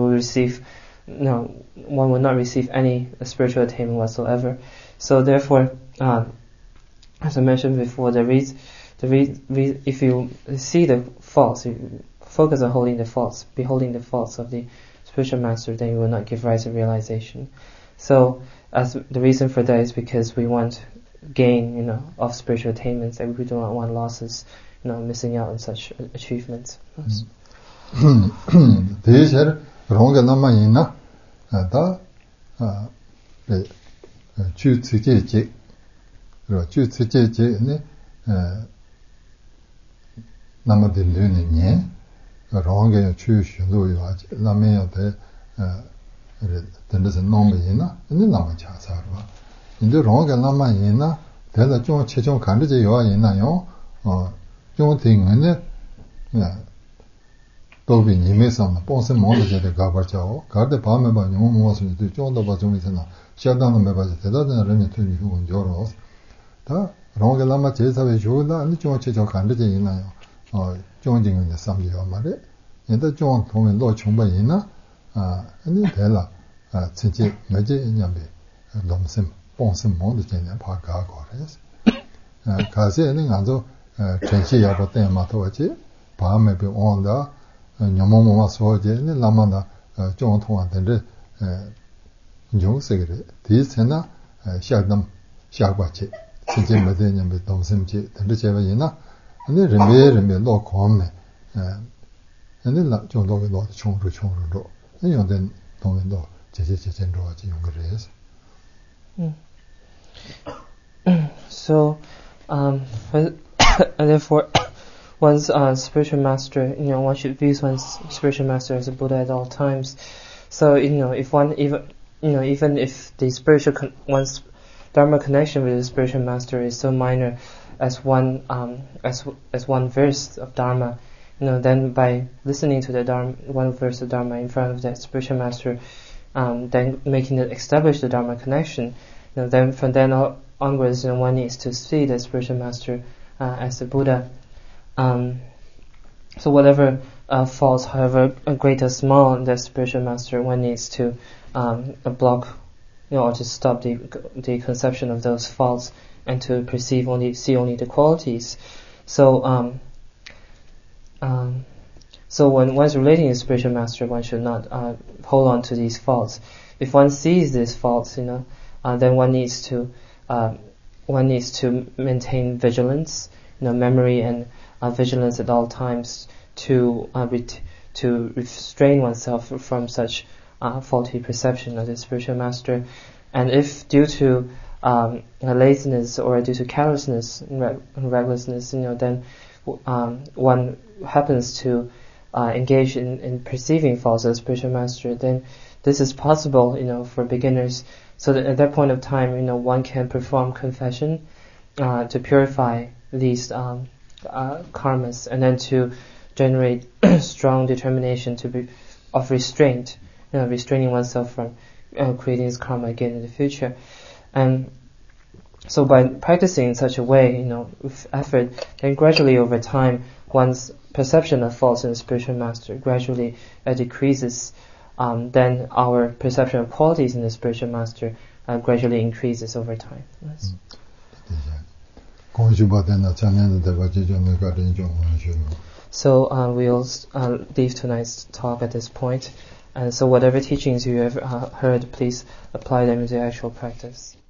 B: will not receive any spiritual attainment whatsoever. So therefore, as I mentioned before, if you see the faults, you focus on beholding the faults of the spiritual master, then you will not give rise to realization. So, as the reason for that is because we want gain, of spiritual attainments, and we do not want losses, missing out on such achievements.
A: These are wrong namayina, da Chu Tsije, Namadiluni Nye, wrong Chu Shulu, Lamia de Namayina, and the Namachasarva. In the wrong namayina, there's a John Chichon candidate you are in Nayo, or John Ting in it. Toby Nimesan, Ponce Monte de Gabachao, Garde Palmeba, was to John the Bazumisana, Shadan Mebas, and Renatu and Joros. Wrong Lama Chesa Juda, and John Chicho candidate in Nayo, or joining in the Samji of Mare, and the John Tom and Lord Chumbaina, and then Tella, Tsinchi, Meji in Yambi, Domsim, Ponce Monte and Parkagores. Kasi and Anzo, Chenchi Yabote Matochi, Palmebi on the Nyamomo Soje, and Lamana, John Tom and Jung Segre, Tisena, Shagdam, Shagbachi, Sinjim Medinian with Domsimchi, and the Chevina, and then Rembe Law Comne, and then John Dog Lord Chong to Chong Do, and then Tom Do, Chichen Roach, younger race.
B: So, therefore, one's spiritual master, one should view one's spiritual master as a Buddha at all times. So, if one even if the one's Dharma connection with the spiritual master is so minor as one verse of Dharma, then by listening to the Dharma, one verse of Dharma in front of that spiritual master, then establish the Dharma connection, then from then onwards, one needs to see the spiritual master as the Buddha. So whatever faults, however great or small, in the spiritual master, one needs to block, or to stop the conception of those faults, and to see only the qualities. So so when one's relating to spiritual master, one should not hold on to these faults. If one sees these faults, then one needs to maintain vigilance, memory and vigilance at all times, to restrain oneself from such faulty perception of the spiritual master. And if due to laziness or due to carelessness and recklessness, then one happens to engage in perceiving faults of the spiritual master, then this is possible, for beginners. So that at that point of time, one can perform confession to purify these karmas, and then to generate strong determination of restraint, restraining oneself from creating this karma again in the future. And so by practicing in such a way, with effort, then gradually over time, one's perception of faults in the spiritual master gradually decreases. Then our perception of qualities in the spiritual master gradually increases over time. Yes. So we'll leave tonight's talk at this point. And so whatever teachings you have heard, please apply them to actual practice.